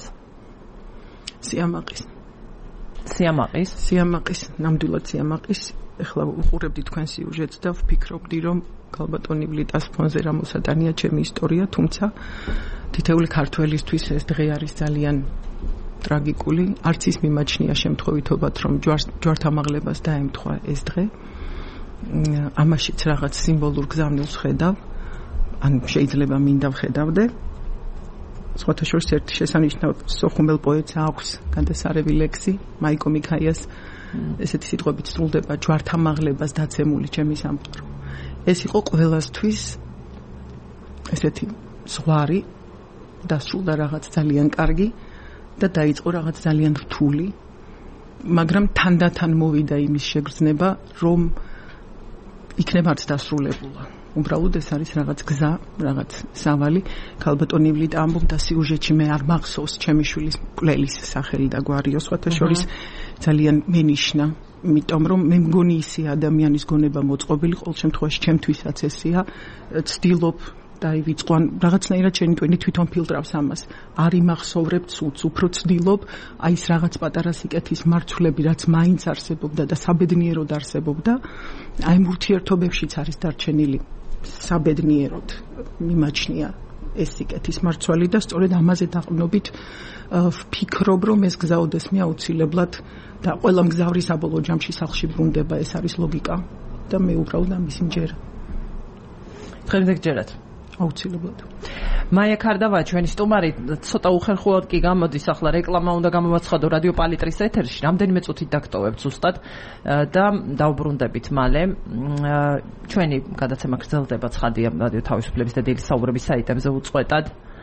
სიამაყის, ნამდვილად სიამაყის. ეხლა უყურებდი თქვენ სიუჟეტს და ვფიქრობდი რომ ქალბატონი ივლიტას ფონზე რა მოსატანია ჩემი ისტორია, თუმცა თითოეული ქართველისთვის ეს დღე არის ძალიან ტრაგიკული. არც ის მიმაჩნია შემთხვევითობად რომ ჯვართამაღლებას დაემთხვა ეს დღე. ამაშიც რაღაც სიმბოლურ გზავნილს ხედავ, ან შეიძლება მინდა ვხედავდე. სხვათა შორის ერთი შესანიშნავ სოხუმელ პოეტს აქვს გადასარევი ლექსი მაიკო მიქაიას ესეთი სიტყვებით სრულდება ჯვართამაღლებას დაცემული ჩემი სამყარო. ეს იყო ყველასთვის ესეთი ზღვარი დასრულდა რაღაც ძალიან კარგი და დაიწყო რაღაც ძალიან რთული მაგრამ თანდათან მოვიდა იმის შეგრძნება რომ იქნება არც დასრულებულა. უბრალოდ ეს არის რაღაც გზა, რაღაც სავალი. ქალბატონი ივლიტა ამბობდა სიუჟეტში მე არ მახსოვს ჩემი შვილის მკვლელის სახელი და გვარიო სხვათა შორის ძალიან მენიშნა, იმიტომ რომ მე მგონი ისე ადამიანის გონება მოწყობილი ყოველ შემთხვევაში ჩემთვისაც ესეა, ცდილობ დაივიწყო ან რაღაცნაირად შენი ტვინი თვითონ ფილტრავს ამას. არ იმახსოვრებ ცუც, უფრო ცდილობ აი ეს რაღაც პატარა სიკეთის მარცვლები რაც მაინც არსებობდა და საბედნიეროდ არსებობდა, აი ურთიერთობებშიც არის დარჩენილი საბედნიეროდ მიმაჩნია ეს სიკეთის მარცვალი და სწორედ ამაზე დაყრდნობით ვფიქრობ რომ ეს გზაოდეს მე აუცილებლად და ყველა მგზავრი საბოლოო ჯამში სახლში ბრუნდება, ეს არის ლოგიკა და მე უბრალოდ ამის მჯერა. თქვენ გჯერათ აუცილებლად. მაია ქარდავა ჩვენი სტუმარი ცოტა უხერხულად კი გამოდის ახლა რეკლამა უნდა გამოვაცხადო რადიო პალიტრის ეთერში რამდენიმე წუთით დაგტოვებთ ზუსტად და დავბრუნდებით მალე ჩვენი გადაცემა გრძელდება ცხადია რადიო თავისუფლების და დილის საუბრების საიტებზე უწყვეტად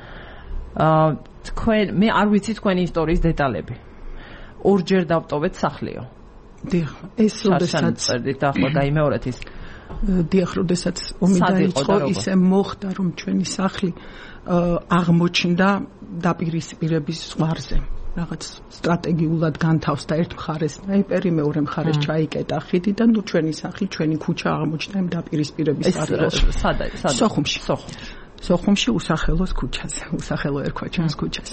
თქვენ მე არ ვიცი თქვენი ისტორიის დეტალები ორჯერ დავტოვეთ სახლიო დიახ ეს როდესაც წერდით ახლა გაიმეორეთ ის დიახ, როდესაც ომი დაიწყო, ისე მოხდა, რომ ჩვენი სახლი აღმოჩნდა დაპირისპირების ზღვარზე. რაღაც სტრატეგიულად განთავსდა ერთ მხარეს სნაიპერი, მეორე მხარეს ჩაიკეტა ხიდი და ნუ ჩვენი სახლი, ჩვენი ქუჩა აღმოჩნდა იმ დაპირისპირების სადაც? სოხუმში უსახელოს ქუჩაზე, უსახელო ერქვა ჩვენს ქუჩას.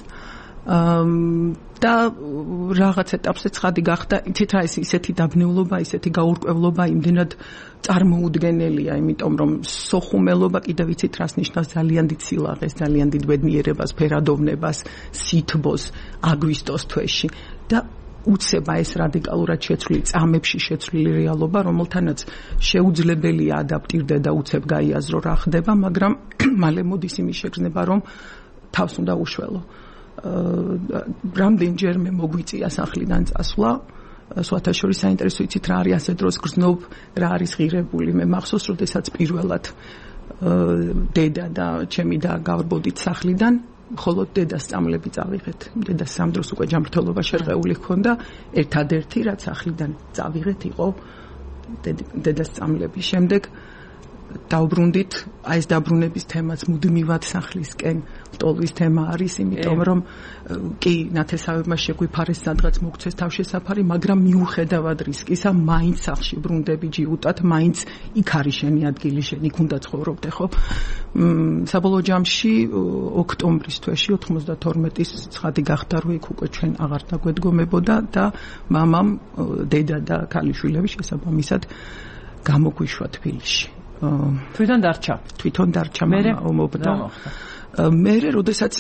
და რაღაც ეტაპზე ცხადი გახდა, იცით რა, ისეთი დაბნეულობა, ისეთი გაურკვევლობა იმდენად წარმოუდგენელია, იმიტომ რომ სოხუმელობა კიდევ იცით რას ნიშნავს, ძალიან დიდ სილაღეს, ძალიან დიდ ბედნიერებას, ფერადოვნებას, სითბოს აგვისტოს თვეში და უცება ეს რადიკალურად შეცვლილი წამებში შეცვლილი რეალობა, რომელთანაც შეუძლებელია ადაპტირდე და უცებ გაიაზრო რა ხდება, მაგრამ მალე მოდის იმის შეგრძნება, რომ თავს უნდა უშველო. რამდენჯერმე მოგვიწია სახლიდან წასვლა, სხვათაშორის საინტერესო იცით რა არის ასე დროს გრძნობ, რა არის ღირებული. მე მახსოვს, როდესაც პირველად დედა და ჩემი და გავარბოდით სახლიდან, ხოლო დედას წამლები წავიღეთ. დედას სამ დროს უკვე ჯანმრთელობა შერყეული ჰქონდა, ერთადერთი რაც სახლიდან წავიღეთ იყო დედას წამლები. შემდეგ დავბრუნდით, აი ეს დაბრუნების თემაც მუდმივად სახლისკენ ლტოლვის თემა არის, იმიტომ რომ კი ნათესავებმა შეგვიფარეს სადღაც მოგცეს თავშესაფარი, მაგრამ მიუხედავად რისკისა, მაინც სახლში ბრუნდები ჯიუტად, მაინც იქ არის შენი ადგილი, შენ იქ უნდა ცხოვრობდე, ხო? საბოლოო ჯამში ოქტომბრის თვეში 92-ის ცხადი გახდა, რომ იქ უკვე ჩვენ აღარ დაგვედგომებოდა და მამამ, დედა და ქალიშვილები შესაბამისად გამოგვიშვა თბილისში. თვითონ დარჩა მამა ომობდა. მე როდესაც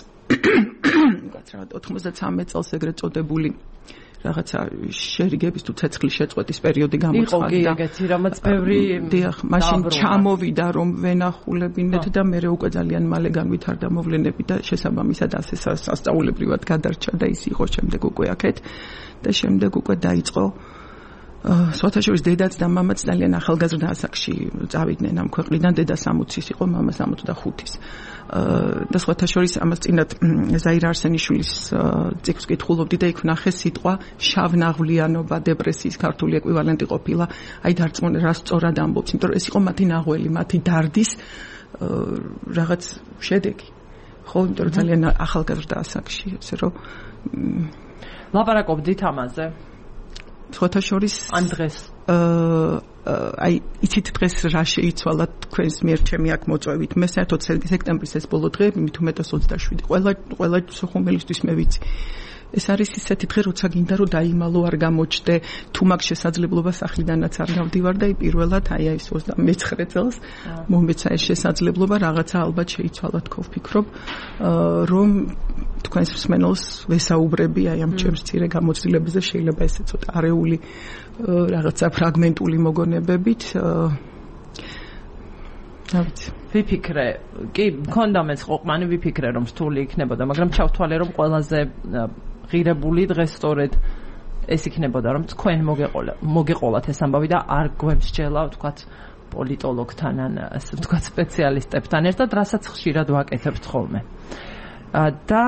93 წელს ეგრეთ წოდებული რაღაცა შერიგების თუ ცეცხლის შეწყვეტის პერიოდი გამოცხადდა. იყო კი ეგეთი, რამაც ბევრი დიახ, მაშინ ჩამოვიდა რომ ვენახულებინეთ და მე უკვე ძალიან მალე განვითარდა მოვლენები და შესაბამისად ასე სასწაულებრივად გადარჩა და ის იყო შემდეგ უკვე აქეთ და შემდეგ უკვე დაიწყო სხვათაშორის დედაც და მამაც ძალიან ახალგაზრდა ასაკში წავიდნენ ამ ქვეყნიდან, დედა 60-ის იყო, მამა 65-ის. და სხვათაშორის ამას წინათ ზაირ არსენიშვილის ციკლს კითხულობდი და იქ ვნახე სიტყვა შავნაღვლიანობა, დეპრესიის ქართული ეკვივალენტი ყოფილა. აი დარწმუნე რა სწორად ამბობს, იმიტომ რომ ეს იყო მათი ნაღველი, მათი დარდის რაღაც შედეგი. ხო, იმიტომ რომ ძალიან ახალგაზრდა ასაკში, ესე რომ ლაპარაკობდით ამაზე. სხვათაშორის ან დღეს აი იცით დღეს რა შეიცვალა თქვენს მიერ ჩემი აქ მოწვევით. მე საერთოდ სექტემბრის ეს ბოლო დღე, მით უმეტეს 27. ყველა სოხუმელისთვის მე ვიცი. ეს არის ისეთი დღე, როცა გინდა რომ დაიმალო, არ გამოჩდე, თუ მაგ შესაძლებლობა სახლიდანაც არ გავდივარ და პირველად აი ეს 29 წელს მომეცა ეს შესაძლებლობა, რაღაცა ალბათ შეიცვალა თქო ვფიქრობ, რომ თქვენს მსმენელს ვესაუბრები აი ამ ჩემს მცირე გამოცდილებაზე, შეიძლება ესე ცოტა არეული რაღაცა ფრაგმენტული მოგონებებით. ვიფიქრე, კი, მქონდა მეც ყოყმანი, ვიფიქრე რომ რთული იქნებოდა, მაგრამ ჩავთვალე რომ ყველაზე ღირებული დღეს სწორედ ეს იქნებოდა, რომ თქვენ მოგეყოლათ ეს ამბავი და არ გვემსჯელა, ვთქვათ, პოლიტოლოგთან ან ასე ვთქვათ, სპეციალისტებთან ერთად, რასაც ხშირად ვაკეთებთ ხოლმე. და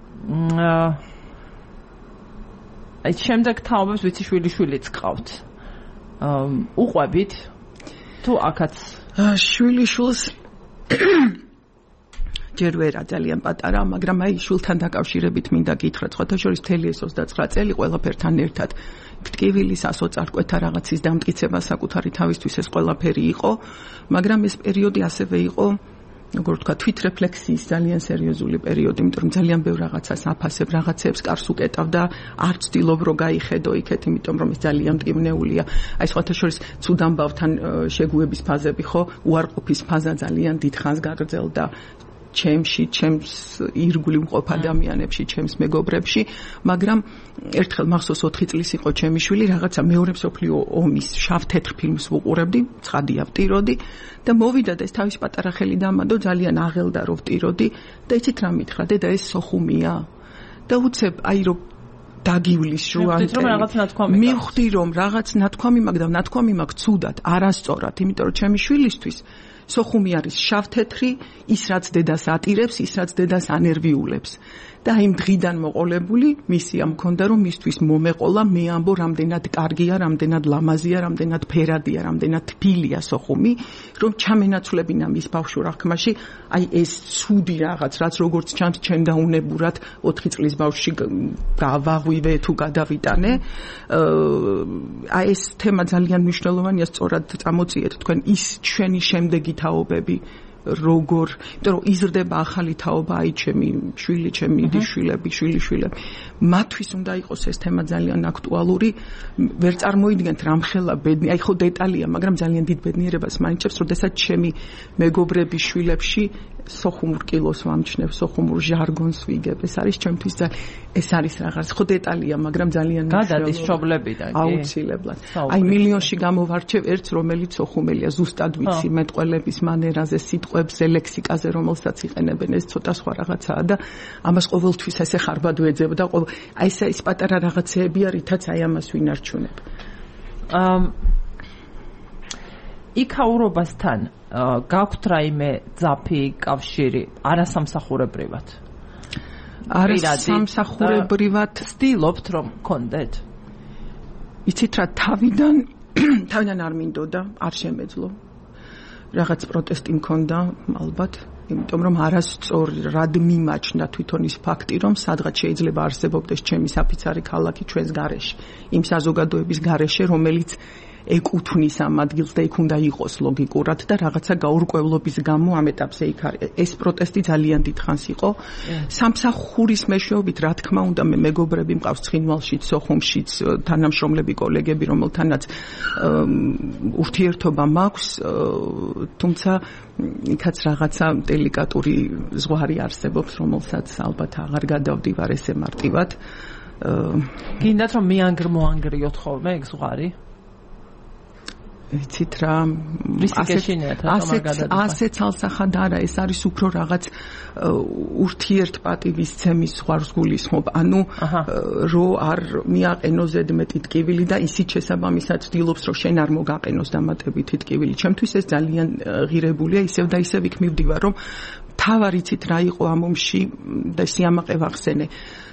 აი შემდეგ თაობებს ვიცი შვილიშვილიც ყავთ. უყვებით თუ აქაც შვილიშვილს ჯერ ვერა ძალიან პატარა, მაგრამ აი შვილთან დაკავშირებით მინდა გითხრათ, სხვათაშორის მთელი ეს 29 წელი ყველაფერთან ერთად ტკივილის ასოწარკვეთა რაღაცის დამტკიცება საკუთარი თავისთვის ეს ყველაფერი იყო, მაგრამ ეს პერიოდი ასევე იყო როგორ ვთქვა, თვითრეფლექსიის ძალიან სერიოზული პერიოდი, იმიტომ რომ ძალიან ბევრ რაღაცას აფასებ, რაღაცებს კარს უკეტავ და არ ვცდილობ რომ გაიხედო იქეთ, იმიტომ რომ ეს ძალიან მტკივნეულია. აი სხვათაშორის ცუდ ამბავთან შეგუების ფაზები, ხო, უარყოფის ფაზა ძალიან დიდ ხანს გაგრძელდა ჩემში, ჩემს ირგვლივ მყოფ ადამიანებში, ჩემს მეგობრებში, მაგრამ ერთხელ მახსოვს 4 წლის იყო ჩემი შვილი, რაღაცა მეორე მსოფლიო ომის შავ-თეთრ ფილმს ვუყურებდი, ცხადია ვტიროდი და მოვიდა და ეს თავის პატარა ხელი დამადო, ძალიან აღელდა რომ ვტიროდი და იცით რა მითხრა, დედა ეს სოხუმია და უცებ აი რომ დაგივლის შუანტელი. მივხვდი რომ რაღაც ნათქვამი მაქვს და ნათქვამი მაქვს ცუდად, არასწორად, იმიტომ რომ ჩემი შვილისთვის სოხუმი არის შავთეთრი, ის რაც დედას ატირებს, ის რაც დედას ანერვიულებს. და იმ დღიდან მოყოლებული მისია მქონდა, რომ მისთვის მომეყოლა, მე ამბო, რამდენად კარგია, რამდენად ლამაზია, რამდენად ფერადია, რამდენად თბილია სოხუმი, რომ ჩამენაცვლებინა მის ბავშვურ აღქმაში, აი ეს ცუდი რაღაც, რაც როგორც ჩანს, ჩვენ დაუნებურად 4 წლის ბავშვში გავაღვივე თუ გადავიტანე. აი ეს თემა ძალიან მნიშვნელოვანია, სწორად წამოწიეთ თქვენ ის ჩვენი შემდეგი თაობები. როგორ, იმიტომ რომ იზრდება ახალი თაობა, აი ჩემი შვილი, ჩემი იდიშვილები, შვილიშვილები. მათთვის უნდა იყოს ეს თემა ძალიან აქტუალური. ვერ წარმოიდგენთ რამხელა ბედნი, აი ხო დეტალია, მაგრამ ძალიან დიდ ბედნიერებას მაინჭებს, როდესაც ჩემი მეგობრების შვილებში სოხუმურ კილოს ვამჩნევ, სოხუმურ ჟარგონს ვიგებ. ეს არის ჩემთვის ეს არის რაღაც ხო დეტალია, მაგრამ ძალიან გადადის მშობლებიდან კი. აუცილებლად. აი მილიონში გამოვარჩევ ერთს, რომელიც სოხუმელია, ზუსტად ვიცი მეტყველების მანერაზე, სიტყვებზე, ლექსიკაზე, რომელსაც იყენებენ, ეს ცოტა სხვა რაღაცაა და ამას ყოველთვის ესე ხარბად ვეძებ და აი ეს პატარა რაღაცეებია, რითაც აი ამას ვინარჩუნებ. იქაურობასთან გაქვთ რაიმე ძაფი, კავშირი, არასამსახურებრივად? არასამსახურებრივად ვცდილობთ, რომ გქონდეთ? იცით რა, თავიდან არ მინდოდა, არ შემეძლო. რაღაც პროტესტი მქონდა, ალბათ, იმიტომ რომ არასწორად მიმაჩნდა თვითონ ის ფაქტი, რომ სადღაც შეიძლება არსებობდეს ჩემი საფიცარი ქალაქი ჩვენს გარეშე, იმ საზოგადოების გარეშე, რომელიც ეკუთვნის ამ ადგილს და იქ უნდა იყოს ლოგიკურად და რაღაცა გაურკვევლობის გამო ამ ეტაპზე იქ არის. ეს პროტესტი ძალიან დიდხანს იყო. სამსახურის მეშვეობით, რა თქმა უნდა, მე მეგობრები მყავს ცხინვალშიც, სოხუმშიც, თანამშრომლები, კოლეგები, რომელთანაც ურთიერთობა მაქვს, თუმცა იქაც რაღაცა დელიკატური ზღვარი არსებობს, რომელსაც ალბათ აღარ გადავდივარ ესე მარტივად. გინდათ რომ მიანგრ-მოანგრიოთ ხოლმე ეგ ზღვარი? იცით რა, ასეთ ცალსახად არა, ეს არის უფრო რაღაც ურთიერთპატივისცემის ზღვარს გულისხმობ, ანუ რო არ მიაყენო ზედმეტი ტკივილი და ისიც შესაბამისად ცდილობს, რომ შენ არ მოგაყენოს დამატებითი ტკივილი. ჩემთვის ეს ძალიან ღირებულია, ისევ და ისევ იქ მივდივარ, რომ თავარ იცით რა იყო ამ ომში და სიამაყე ვახსენე.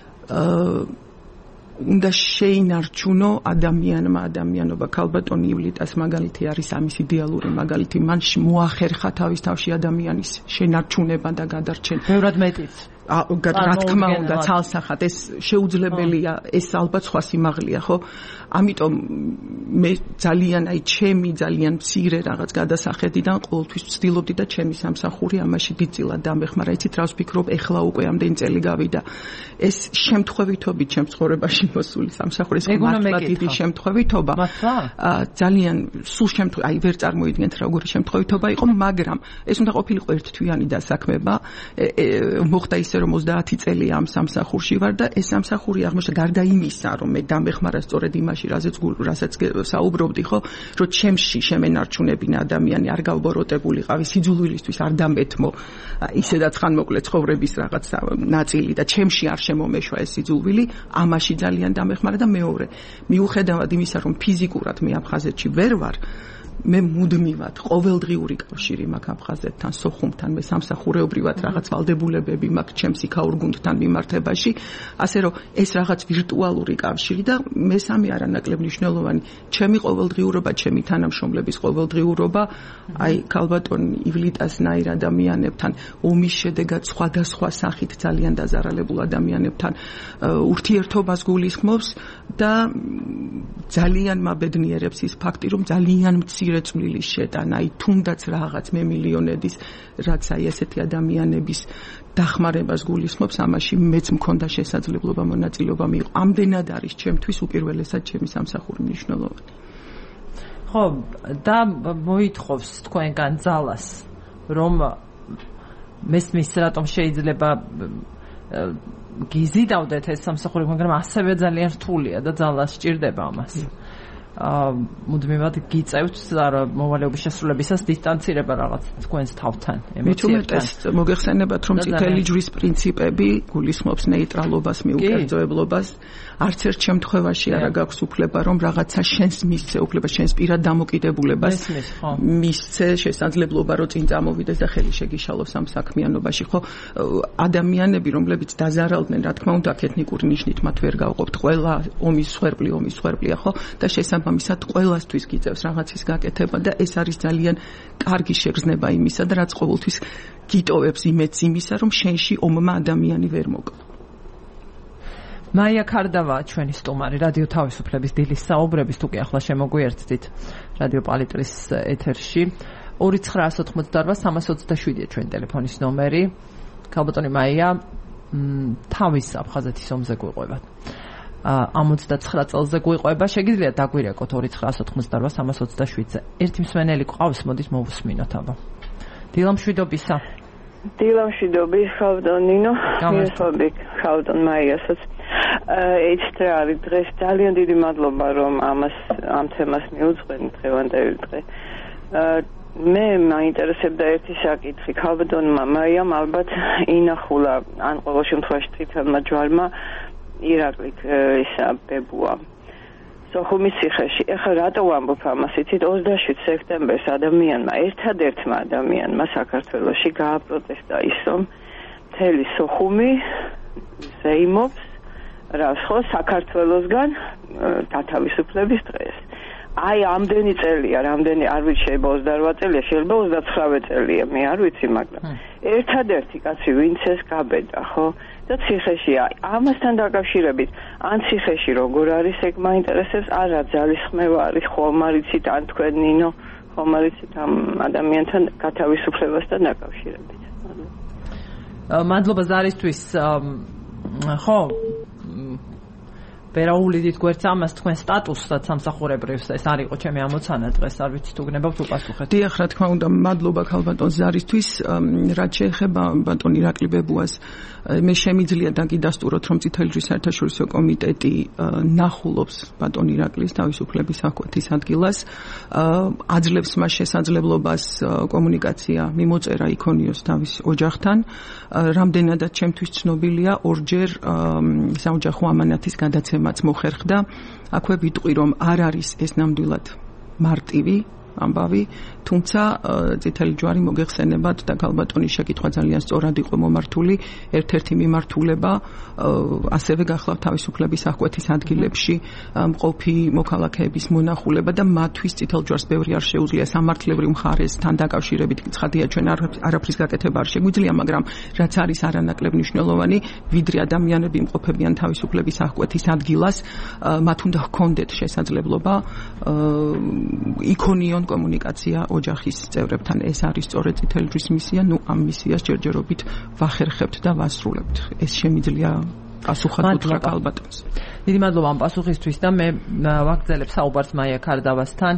უნდა შეინარჩუნო ადამიანმა ადამიანობა. ქალბატონი ივლიტას მაგალითი არის ამის იდეალური მაგალითი. მან მოახერხა თავის თავში ადამიანის შენარჩუნება და გადარჩენა. ბევრად მეტიც. რა თქმა უნდა, ცალსახად ეს შეუძლებელია, ეს ალბათ სხვა სიმაღლეა, ხო? ამიტომ მე ძალიან ჩემი ძალიან მცირე რაღაც გადასახედიდან ყოველთვის ვცდილობდი და ჩემი სამსახური ამაში დიდწილად დამეხმარა. იცით რა ვფიქრობ, ეხლა უკვე ამდენი წელი გავიდა. ეს შემთხვევითობით ჩემ ცხოვრებაში მოსული სამსახური, ეს მართლა დიდი შემთხვევითობა. ძალიან სულ შემთხვევით, აი ვერ წარმოიდგენთ როგორი შემთხვევითობა იყო, მაგრამ ეს უნდა ყოფილიყო ერთთვიანი დასაქმება. მოხდა ისე რომ 30 წელია ამ სამსახურში ვარ და ეს სამსახური აღმოჩნდა გარდა იმისა, რომ მე დამეხმარა სწორედ იმაში, რასაც საუბრობდი, ხო, რომ ჩემში შემენარჩუნებინა ადამიანი არ გავბოროტებულიყავი, სიძულვილისთვის არ დამეთმო ისედაც ხანმოკლე ცხოვრების რაღაც ნაწილი და ჩემში არ შემომეშვა ეს სიძულვილი, ამაში ძალიან დამეხმარა და მეორე, მიუხედავად იმისა, რომ ფიზიკურად მე აფხაზეთში ვერ ვარ, მე მუდმივად ყოველდღიური კავშირი მაქვს აფხაზეთთან, სოხუმთან, მე სამსახურეობრივად რაღაც ვალდებულებები მაქვს ჩემს იქაურ გუნდთან მიმართებაში, ასე რომ ეს რაღაც ვირტუალური კავშირი და მესამე არანაკლებ მნიშვნელოვანი, ჩემი ყოველდღიურობა, ჩემი თანამშრომლების ყოველდღიურობა, აი ქალბატონ ივლიტასნაირ ადამიანებთან, ომის შედეგად სხვადასხვა სახით ძალიან დაზარალებულ ადამიანებთან ურთიერთობას გულისხმობს და ძალიან მაბედნიერებს ის ფაქტი, რომ ძალიან მცირე წვლილის შეტანა, აი თუნდაც რაღაც მე მილიონედის, რაც აი ესეთი ადამიანების დახმარებას გულისხმობს, ამაში მეც მქონდა შესაძლებლობა მონაწილეობა მიიღო. ამდენად არის ჩემთვის უპირველესად ჩემი სამსახური მნიშვნელოვანი. ხო, და მოითხოვს თქვენგან ძალას, რომ მესმის რატომ შეიძლება გიზიდავდეთ ეს სამსახური, მაგრამ ასევე ძალიან რთულია და ძალა სჭირდება ამას. მუდმივად გიწევთ მოვალეობის შესრულებისას დისტანცირება რაღაც თქვენს თავთან ემოციებთან. მოგეხსენებათ რომ წითელი ჯვრის პრინციპები გულისხმობს ნეიტრალობას, მიუკერძოებლობას. არც ერთ შემთხვევაში არ გაქვს უფლება რომ რაღაცა შენს მისცე, უფლება შენს პირად დამოკიდებულებას მისცე, შესაძლებლობა რომ წინ წამოვიდეს და ხელი შეგიშალოს ამ საქმიანობაში. ხო, ადამიანები რომლებიც დაზარალდნენ, რა თქმა უნდა, ეთნიკური ნიშნით მათ ვერ გავყოფთ. ყველა ომის სვერპლია, ხო? და შესაბამისად ყველასთვის გიწევს რაღაცის გაკეთება და ეს არის ძალიან კარგი შეგრძნება იმისა და რაც ყოველთვის გიტოვებს იმედს იმისა, რომ შენში ომმა ადამიანი ვერ მოკლა. მაია ქარდავა ჩვენი სტუმარი რადიო თავისუფლების დილის საუბრების თუ კი ახლა შემოგვიერთდით რადიო პალიტრის ეთერში 2988327 ჩვენი ტელეფონის ნომერი. ქალბატონი მაია თავის აფხაზეთის ომზე გვიყვება. 69 წელზე გვიყვება, შეგიძლიათ დაგვირეკოთ 2988327-ზე. ერთი მსმენელი ყავს, მოდით მოვუსმინოთ აბა. დილამშვიდობისა. დილამშვიდობის, ხავდონ ნინო, მისვები ხავდონ მაიასაც. ეჩტრა არის დღეს ძალიან დიდი მადლობა რომ ამ თემას მიუძღვენი დღევანდელი დღე. მე მაინტერესებდა ერთი საკითხი, ხავდონმა მაიამ ალბათ ინახულა ან ყოველ შემთხვევაში თვითონმა ჯვარმა ირაკლი ისა ბებუა სოხუმის ციხეში. ეხლა რატო ვამბობ ამას? იცით 27 სექტემბერს ერთადერთმა ადამიანმა საქართველოში გააპროტესტა ის რომ მთელი სოხუმი ზეიმობს რას ხო საქართველოსგან გათავისუფლების დღეს. აი ამდენი წელია, რამდენი არ ვიცი შეიძლება 28 წელია, შეიძლება 29 წელია, მე არ ვიცი, მაგრამ ერთადერთი კაცი ვინც ეს გაბედა, ხო? და ციხეშია. ამასთან დაკავშირებით, ან ციხეში როგორ არის, ეგ მაინტერესებს, არა ძალისხმევა არის, ხომ არიცით, ან თქვენ ნინო, ხომ არიცით ამ ადამიანთან გათავისუფლებასთან დაკავშირებით. მადლობა ზარისთვის. ხო, ვერაულიდით გვერდს ამას თქვენ სტატუსსაც სამსახურებრივს ეს არ იყო ჩემი ამოცანა დღეს არ ვიცი თუ გნებავთ უპასუხეთ. დიახ, რა თქმა უნდა, მადლობა ქალბატონ ზარისთვის. რაც შეეხება ბატონ ირაკლი ბებუას, მე შემიძლია დაგიდასტუროთ რომ წითელი ჯვრის საერთაშორისო კომიტეტი ნახულობს ბატონ ირაკლის თავისუფლების აღკვეთის ადგილას, აძლევს მას შესაძლებლობას კომუნიკაცია მიმოწერა იქონიოს თავის ოჯახთან. რამდენადაც ჩემთვის ცნობილია ორჯერ საოჯახო ამანათის გადაცემაც მოხერხდა. აქვე ვიტყვი რომ არ არის ეს ნამდვილად მარტივი ამბავი, თუმცა წითელი ჯვარი მოგეხსენებათ და ქალბატონის შეკითხვა ძალიან სწორად იყო მომართული. ერთ-ერთი მიმართულება ასევე გახლავთ თავისუფლების აღკვეთის ადგილებში მყოფი მოქალაქეების მონახულება და მათთვის წითელ ჯვარს ბევრი არ შეუძლია სამართლებრივ მხარესთან დაკავშირებით ცხადია ჩვენ არაფრის გაკეთება არ შეგვიძლია, მაგრამ რაც არის არანაკლებ მნიშვნელოვანი, ვიდრე ადამიანები იმყოფებიან თავისუფლების აღკვეთის ადგილას, მათ უნდა ჰქონდეთ შესაძლებლობა იქონიონ კომუნიკაცია ოჯახის წევრებთან. ეს არის სწორედ წითელი ჯვრის მისია. ამ მისიას ჯერჯერობით ვახერხებთ და ვასრულებთ. ეს შემიძლია პასუხად უთხრა ქალბატონს. დიდი მადლობა ამ პასუხისთვის და მე ვაგრძელებ საუბარს მაია ქარდავასთან.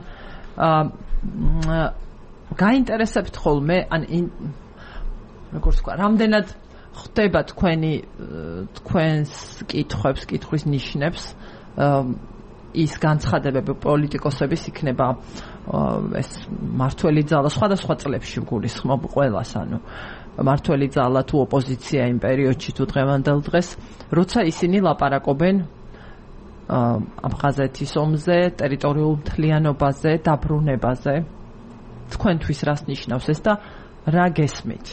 გაინტერესებთ ხოლმე როგორც თქვა, რამდენად ხდება თქვენს კითხვის ნიშნებს ის განცხადებები პოლიტიკოსების იქნება ეს მართველი ძალა სხვადასხვა წლებში გულისხმობ ყველას, ანუ მართველი ძალა თუ ოპოზიცია იმ პერიოდში თუ დღევანდელ დღეს, როცა ისინი ლაპარაკობენ აფხაზეთის ომზე, ტერიტორიულ მთლიანობაზე, დაბრუნებაზე, თქვენთვის რას ნიშნავს ეს და რა გესმით?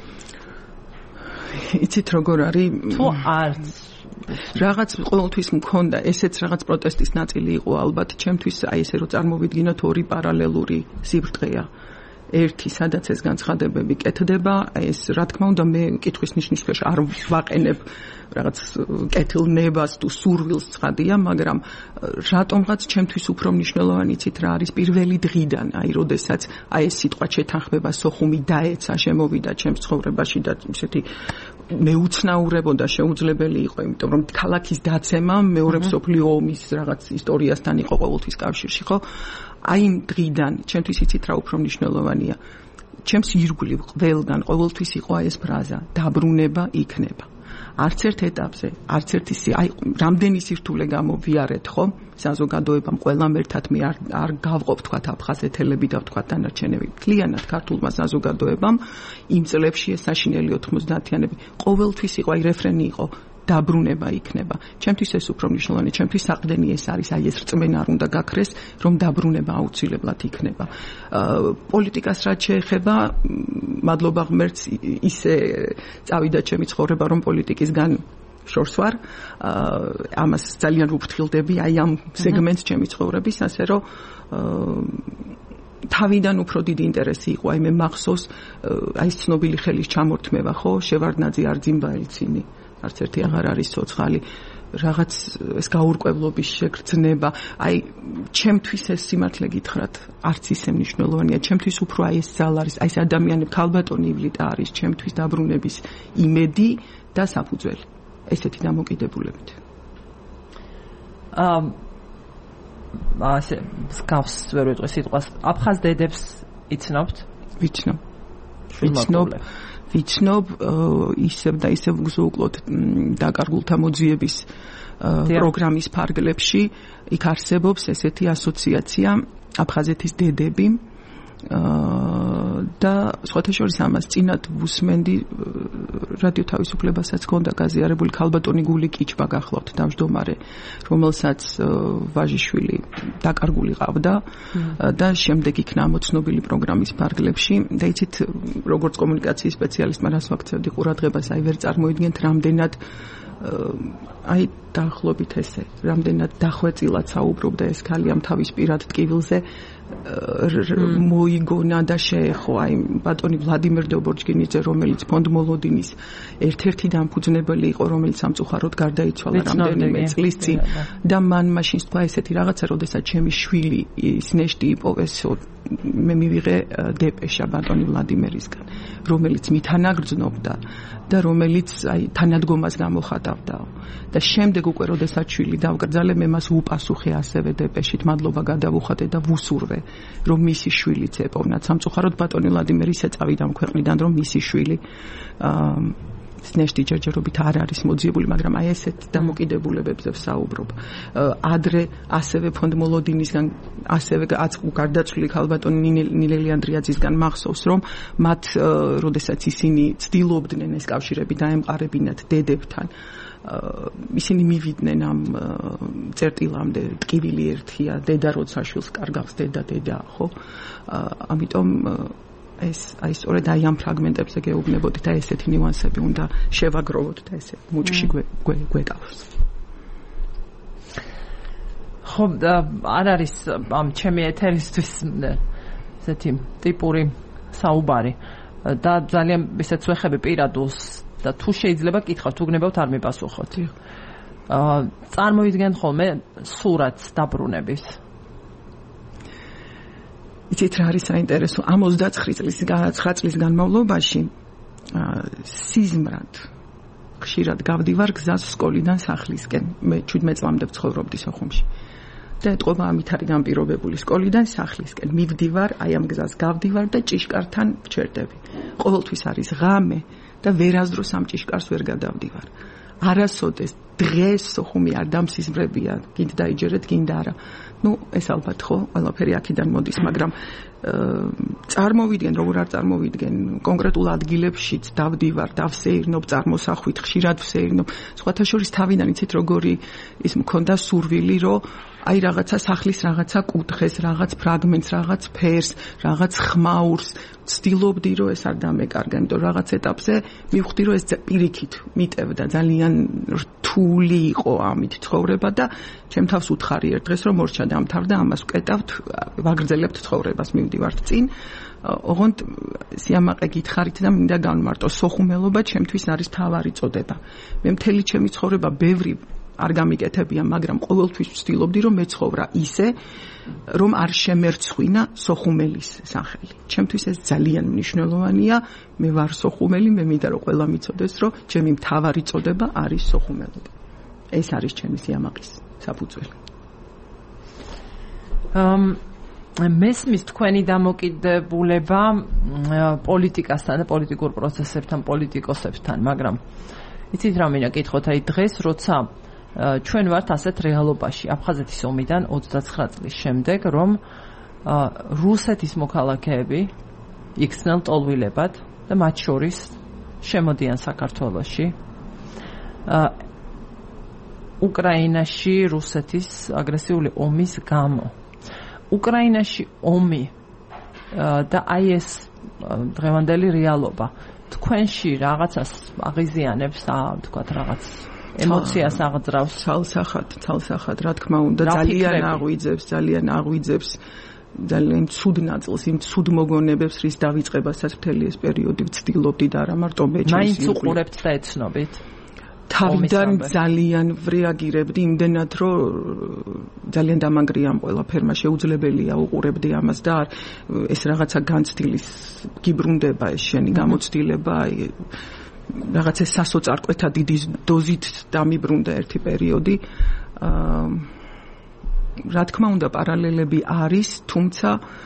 იცით როგორ არის? თუ არც რაღაც ყოველთვის მქონდა ესეც რაღაც პროტესტის ნაწილი იყო ალბათ ჩემთვის, აი ესე რომ წარმოვიდგინოთ ორი პარალელური სიბრტყეა. ერთი სადაც ეს განცხადებები კეთდება, ეს რა თქმა უნდა მე კითხვის ნიშნის ქვეშ არ ვაყენებ რაღაც კეთილნებას თუ სურვილს ცხადია, მაგრამ რატომღაც ჩემთვის უფრო მნიშვნელოვანი იცით რა არის პირველი დღიდან, აი როდესაც აი ეს სიტყვა შეთანხმება სოხუმი დაეცა, შემოვიდა ჩემს ცხოვრებაში და ისეთი მეუცნაურებოდა შეუძლებელი იყო, იმიტომ რომ ქალაქის დაცემა მეორე მსოფლიო ომის რაღაც ისტორიასთან იყო ყოველთვის კავშირში, ხო? აი იმ დღიდან ჩემთვის იცით რა უფრო მნიშვნელოვანია. ჩემს ირგვლივ ყველგან ყოველთვის იყო ეს ფრაზა: დაბრუნება იქნება. არც ერთ ეტაპზე, არც ერთი რამდენი სირთულე გამოვიარეთ, ხო? საზოგადოებამ ყველამ ერთად მე არ გავყოფ თქვათ აფხაზეთელები და თქვათ დანარჩენები. მთლიანად ქართულმა საზოგადოებამ იმ წლებში ეს საშინელი 90-იანები ყოველთვის იყო, აი რეფრენი იყო დაბრუნება იქნება. ჩემთვის ეს უფრო მნიშვნელოვანი, ჩემთვის საყრდენი ეს არის, აი ეს რწმენა არ უნდა გაქრეს, რომ დაბრუნება აუცილებლად იქნება. პოლიტიკას რაც შეეხება, მადლობა ღმერთს ისე წავიდა ჩემი ცხოვრება, რომ პოლიტიკისგან შორს ვარ. ამას ძალიან ვუფრთხილდები, აი ამ სეგმენტს ჩემი ცხოვრების, ასე რომ თავიდან უფრო დიდი ინტერესი იყო, აი მე მახსოვს, აი ცნობილი ხელის ჩამორთმევა, ხო, შევარდნაძე არძიმ ბაელცინი. არც ერთი აღარ არის ცოცხალი, რაღაც ეს გაურკვევლობის შეგრძნება, აი ჩემთვის ეს სიმართლე გითხრათ, არც ისე მნიშვნელოვანია, ჩემთვის უფრო აი ეს ძალა არის, აი ეს ადამიანები ქალბატონი ივლიტა არის ჩემთვის დაბრუნების იმედი და საფუძველი. ესეთი დამოკიდებულებით. ასე გავს ვერ ვიტყვი სიტყვას, აფხაზ დედებს იცნობთ? ვიცნობ ისევ და ისევ გზოუკლოდ დაკარგულთა მოძიების პროგრამის ფარგლებში იქ არსებობს ესეთი ასოციაცია აფხაზეთის დედები და სხვათა შორის ამას წინათ ვუსმენდი რადიო თავისუფლებასაც ჰქონდა გაზიარებული ქალბატონი გული კიჩბა გახლავთ თავმჯდომარე რომელსაც ვაჟიშვილი დაკარგული ყავდა და შემდეგ იქნა ამოცნობილი პროგრამის ფარგლებში და იცით როგორც კომუნიკაციის სპეციალისტმა რას ვაქცევდი ყურადღებას აი ვერ წარმოიდგენთ რამდენად აი დაახლოებით ესე რამდენად დახვეწილად საუბრობდა ეს ქალი ამ თავის პირად ტკივილზე მოიგონა და შეეხო აი ბატონი ვლადიმერ დობორჯგინიძე რომელიც ფონდ მოლოდინის ერთ-ერთი დამფუძნებელი იყო რომელიც სამწუხაროდ გარდაიცვალა რამდენიმე წლის წინ და მან მაშინ თქვა ესეთი რაღაცა როდესაც ჩემი შვილი ის ნეშტი იპოვესო მე მივიღე დეპეშა ბატონი ვლადიმერისგან რომელიც მითანაგრძნობდა და რომელიც აი თანადგომას გამოხატავდა და შემდეგ უკვე როდესაც შვილი დავკრძალე მე მას უპასუხე ასევე დეპეშით მადლობა გადავუხატე და ვუსურვე რომ მისი შვილი წეპოვნათ სამწუხაროდ ბატონი ვლადიმერი ისე წავიდა ქვეყნიდან რომ მისი შვილი ნეშტი ჯერჯერობით არ არის მოძიებული მაგრამ აი ესეთ დამოკიდებულებებზე ვსაუბრობ ადრე ასევე ფონდ მოლოდინისგან ასევე გარდაცვლილი ქალბატონი ნინელი ანდრიაძისგან მახსოვს რომ მათ როდესაც ისინი ცდილობდნენ ეს კავშირები დაემყარებინათ დედებთან ისინი მივიდნენ ამ წერტილამდე ტკივილი ერთია დედა როცა შვილს კარგავს დედა ხო ამიტომ ეს აი სწორედ აი ამ ფრაგმენტებზე გეუბნებოდით და ესეთი ნიუანსები უნდა შევაგროვოთ და ესე მუჭში გვეკავს. ხო არ არის ამ ჩემი ეთერისთვის ესეთი ტიპური საუბარი და ძალიან ისეთ ვეხები პირადულს და თუ შეიძლება კითხავთ უგნებავთ არ მიპასუხოთ. წარმოიდგენთ ხოლმე სურათს დაბრუნების იცით რა არის საინტერესო ამ 29 წლის განმავლობაში სიზმრად ხშირად გავდივარ გზას სკოლიდან სახლისკენ მე 17 წლამდე ვცხოვრობდი სოხუმში და ეთყობა ამით არის განპირობებული სკოლიდან სახლისკენ მივდივარ აი ამ გზას გავდივარ და ჭიშკართან ვჩერდები ყოველთვის არის ღამე და ვერასდროს ამ ჭიშკარს ვერ გადავდივარ არასოდეს დღეს სოხუმი არ დამსიზმრებია გინდა დაიჯერეთ გინდა არა ну ეს ალბათ ხო ყველაფერი აქედან მოდის მაგრამ წარმოვიდგენ როგორ არ წარმოვიდგენ კონკრეტულ ადგილებშიც დავდივარ დავსეირნობ წარმოსახვით ხშირად ვსეირნობ სხვათა შორის თავიდან იცით როგორი ის მქონდა სურვილი რომ აი რაღაცა სახლის რაღაცა კუთხეს რაღაც ფრაგმენტს რაღაც ფერს რაღაც ხმაურს ცდილობდი რომ ეს არ დამეკარგა იმიტომ რაღაც ეტაპზე მივხვდი რომ ეს პირიქით მიტევდა ძალიან რთული იყო ამით ცხოვრება და ჩემ თავს უთხარი ერთ დღეს რომ მორჩა დამთავრდა ამას ვკეტავთ ვაგრძელებთ ცხოვრებას მივდივართ წინ ოღონდ სიამაყე გითხარით და მინდა განმარტო სოხუმელობა ჩემთვის არის თავარი წოდება მე მთელი ჩემი ცხოვრება ბევრი არ გამიკეთებია, მაგრამ ყოველთვის ვცდილობდი რომ მეცხოვრა ისე, რომ არ შემერცხვინა სოხუმელის სახელი. ჩემთვის ეს ძალიან მნიშვნელოვანია, მე ვარ სოხუმელი, მე მინდა რომ ყველა მიცოდეს, რომ ჩემი მთავარი წოდება არის სოხუმელობა. ეს არის ჩემი სიამაყის საფუძველი. მესმის თქვენი დამოკიდებულება პოლიტიკასთან და პოლიტიკურ პროცესებთან, პოლიტიკოსებთან, მაგრამ იცით რა მინდა გითხოთ, აი დღეს როცა ჩვენ ვართ ასეთ რეალობაში, აფხაზეთის ომიდან 29 წლის შემდეგ, რომ რუსეთის მოქალაქეები იქცნენ ტოლვილებად და მათ შორის შემოდიან საქართველოში. უკრაინაში რუსეთის აგრესიული ომის გამო. უკრაინაში ომი და აი ეს დღევანდელი რეალობა თქვენში რაღაცას აღიზიანებს, თქვათ რაღაც ემოციას აღძრავს. ცალსახად, რა თქმა უნდა, ძალიან აღვიძებს ძალიან ცუდ ნაწილს, იმ ცუდ მოგონებებს, რის დავიწყებასაც მთელი ეს პერიოდი ვცდილობდი და არა მარტო მეჩენს. მაინც უყურებთ და ეცნობით. თავიდან ძალიან ვრეაგირებდი იმდენად, რომ ძალიან დამანგრია ამ ყველაფერმა, შეუძლებელია უყურებდი ამას და ეს რაღაცა განცდილის გიბრუნდება ეს შენი გამოცდილება, რაღაც ეს სასოწარკვეთა დიდი დოზით დამიბრუნდა ერთი პერიოდი. რა თქმა უნდა, პარალელები არის, თუმცა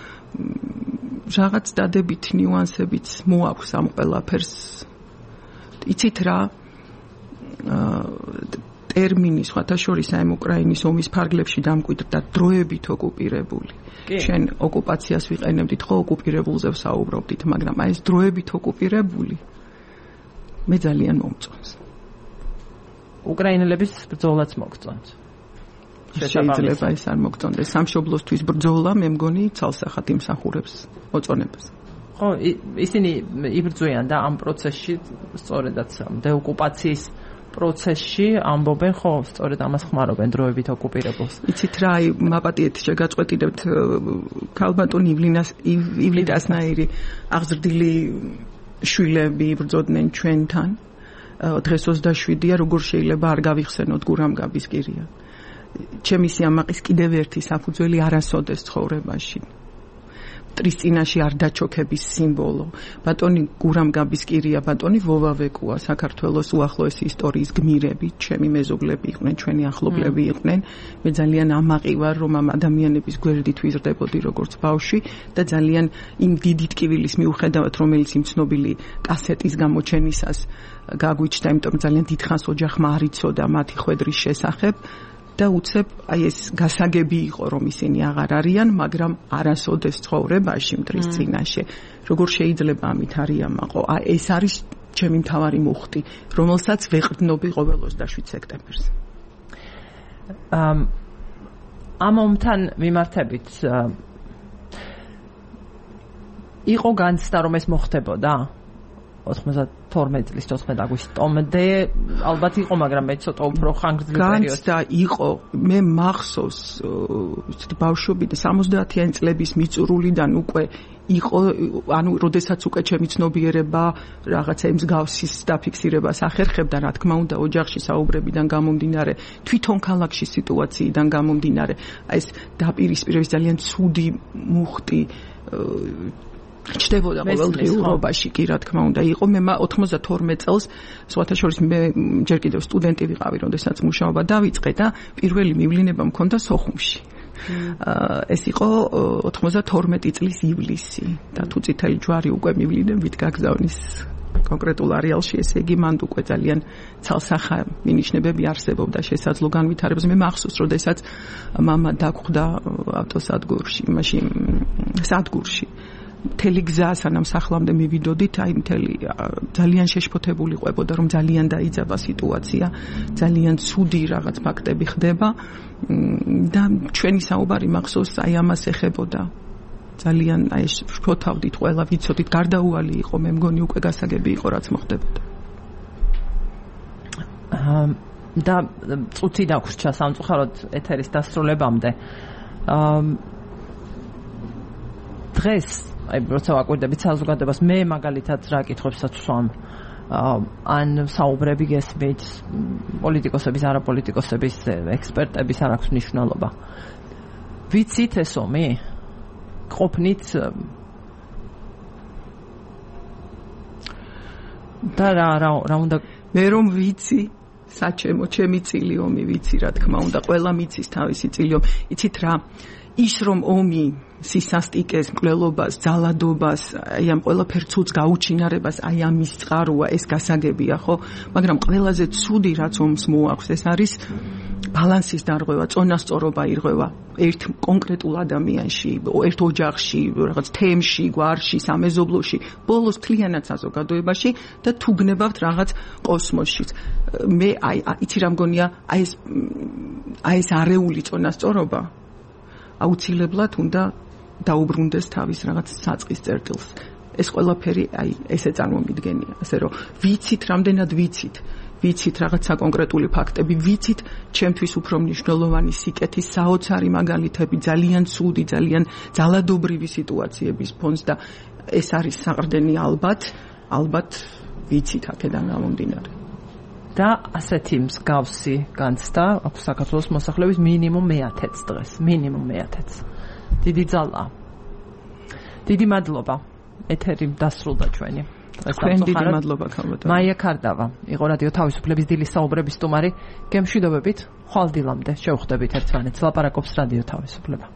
რაღაც დადებით ნიუანსებიც მოაქვს ამ ყველაფერს. იცით რა? ტერმინი სხვათა შორის აი უკრაინის ომის ფარგლებში დამკვიდრდა დროებით ოკუპირებული. ჩვენ ოკუპაციას ვიყენებდით, ხო, ოკუპირებულზე ვსაუბრობდით, მაგრამ აი ეს დროებით ოკუპირებული მე ძალიან მომწონს. უკრაინელების ბრძოლაც მოგწონს. შეიძლება ის არ მოგწონდეს. სამშობლოსთვის ბრძოლა მე მგონი ცალსახად იმსახურებს მოწონებას. ხო, ისინი იბრძვიან და ამ პროცესში სწორედაც დეოკუპაციის პროცესში ამბობენ, ხო, სწორედ ამას ხმარობენ დროებით ოკუპირებულს. იცით რა, აი მაპატიეთ შეგაწყვეტილებთ ქალბატონ ივლიდასნაირი აღზრდილი შვილები იბრძოდნენ ჩვენთან. დღეს 27-ია, როგორ შეიძლება არ გავიხსენოთ გურამ გაბისკირია. ჩემი სიამაყის კიდევ ერთი საფუძველი არასოდეს ცხოვრებაში. მტრის წინაშე არ დაჩოქების სიმბოლო. ბატონი გურამ გაბისკირია, ბატონი ვოვავეკუა, საქართველოს უახლოესი ისტორიის გმირები, ჩემი მეზობლები იყვნენ, ჩვენი ახლობლები იყვნენ. მე ძალიან ამაყი ვარ, რომ ამ ადამიანების გვერდით ვიზრდებოდი როგორც ბავშვი და ძალიან იმ დიდი ტკივილის მიუხედავად, რომელიც იმ ცნობილი კასეტის გამოჩენისას გაგვიჩნდა, იმიტომ ძალიან დიდხანს ოჯახმა არ იცოდა მათი ხვედრის შესახებ. და უცებ აი ეს გასაგები იყო, რომ ისინი აღარ არიან, მაგრამ არასოდეს ცხოვრებაში მტრის წინაშე. როგორ შეიძლება ამით არიამაყო? ეს არის ჩემი მთავარი მუხტი, რომელსაც ვეყრდნობი ყოველ 27 სექტემბერს. ამ ომთან მიმართებით იყო განცდა, რომ ეს მოხდებოდა 92 წლის 14 აგვისტომდე ალბათ იყო, მაგრამ მე ცოტა უფრო ხანგრძლივი პერიოდი. განცდა იყო, მე მახსოვს ბავშვობიდან 70-იანი წლების მიწურულიდან უკვე იყო, ანუ როდესაც უკვე ჩემი ცნობიერება რაღაცა იმ მსგავსის დაფიქსირებას ახერხებდა, რა თქმა უნდა, ოჯახში საუბრებიდან გამომდინარე, თვითონ ქალაქში სიტუაციიდან გამომდინარე, აი ეს დაპირისპირების ძალიან ცუდი მუხტი ჩნდებოდა ყოველდღიურობაში კი რა თქმა უნდა იყო. მე 92 წელს სხვათა შორის მე ჯერ კიდევ სტუდენტი ვიყავი, როდესაც მუშაობა დავიწყე და პირველი მივლინება მქონდა სოხუმში. ეს იყო 92 წლის ივლისი და თუ წითელი ჯვარი უკვე მივლინებით გაგზავნის კონკრეტულ არეალში, ესე იგი მანდ უკვე ძალიან ცალსახა მინიშნებები არსებობდა შესაძლო განვითარებას. მე მახსოვს, როდესაც მამა დაგვხდა ავტოსადგურში, მაშინ სადგურში მთელი გზა სანამ სახლამდე მივიდოდით, აი მთელი ძალიან შეშფოთებული ყვებოდა, რომ ძალიან დაიძაბა სიტუაცია, ძალიან ცუდი რაღაც ფაქტები ხდება და ჩვენი საუბარი მახსოვს აი ამას ეხებოდა. ძალიან აი შფოთავდით ყველა, ვიცოდით გარდაუვალი იყო, მე მგონი უკვე გასაგები იყო რაც მოხდებოდა. და წუთი დაგვრჩა სამწუხაროდ ეთერის დასრულებამდე. დღეს აი როცა ვაკვირდებით საზოგადოებას, მე მაგალითად რა კითხვებსაც ვსვამ, ან საუბრები გესმით, პოლიტიკოსების, არაპოლიტიკოსების, ექსპერტების არ აქვს მნიშვნელობა. ვიცით ეს ომი? ყოფნით და რა უნდა მე რომ ვიცი საჩემო ჩემი წილი ომი ვიცი, რა თქმა უნდა, ყველა მიცის თავისი წილი ომი. იცით რა, ის რომ ომი სისასტიკეს, მკვლელობას, ძალადობას, აი ამ ყველაფერ ცუდს გაუჩინარებას, აი ამის წყაროა ეს გასაგებია, ხო? მაგრამ ყველაზე ცუდი რაც ომს მოაქვს, ეს არის ბალანსის დარღვევა, წონასწორობა ირღვევა ერთ კონკრეტულ ადამიანში, ერთ ოჯახში, რაღაც თემში, გვარში, სამეზობლოში, ბოლოს მთლიანად საზოგადოებაში და თუ გნებავთ რაღაც კოსმოსშიც. მე იცი რა მგონია, აი ეს არეული წონასწორობა აუცილებლად უნდა დაუბრუნდეს თავის რაღაც საწყის წერტილს. ეს ყველაფერი აი ესე წარმომიდგენია, ასე რომ ვიცით რამდენად ვიცით რაღაცა კონკრეტული ფაქტები, ვიცით ჩემთვის უფრო მნიშვნელოვანი სიკეთის საოცარი მაგალითები, ძალიან ცუდი, ძალიან ძალადობრივი სიტუაციების ფონს და ეს არის საყრდენი ალბათ ვიცით აქედან გამომდინარე. და ასეთი მსგავსი განცდა აქვს საქართველოს მოსახლეობის მინიმუმ 1000-ს დღეს, მინიმუმ 1000-ს. დიდი ძალაა. დიდი მადლობა. ეთერი დასრულდა ჩვენი. თქვენ დიდი მადლობა ქალბატონო. მაია ქარდავა იყო რადიო თავისუფლების დილის საუბრების სტუმარი. გემშვიდობებით, ხვალ დილამდე შევხვდებით ერთმანეთს. ლაპარაკობს რადიო თავისუფლება.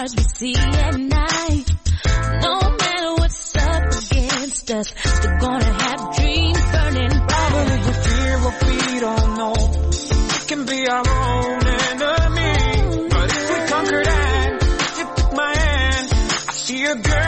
stars we see at night. No matter what's up against us, we're gonna have dreams burning bright. What is the fear what we don't know? It can be our own enemy. But if we conquer that, if you took my hand, I see a girl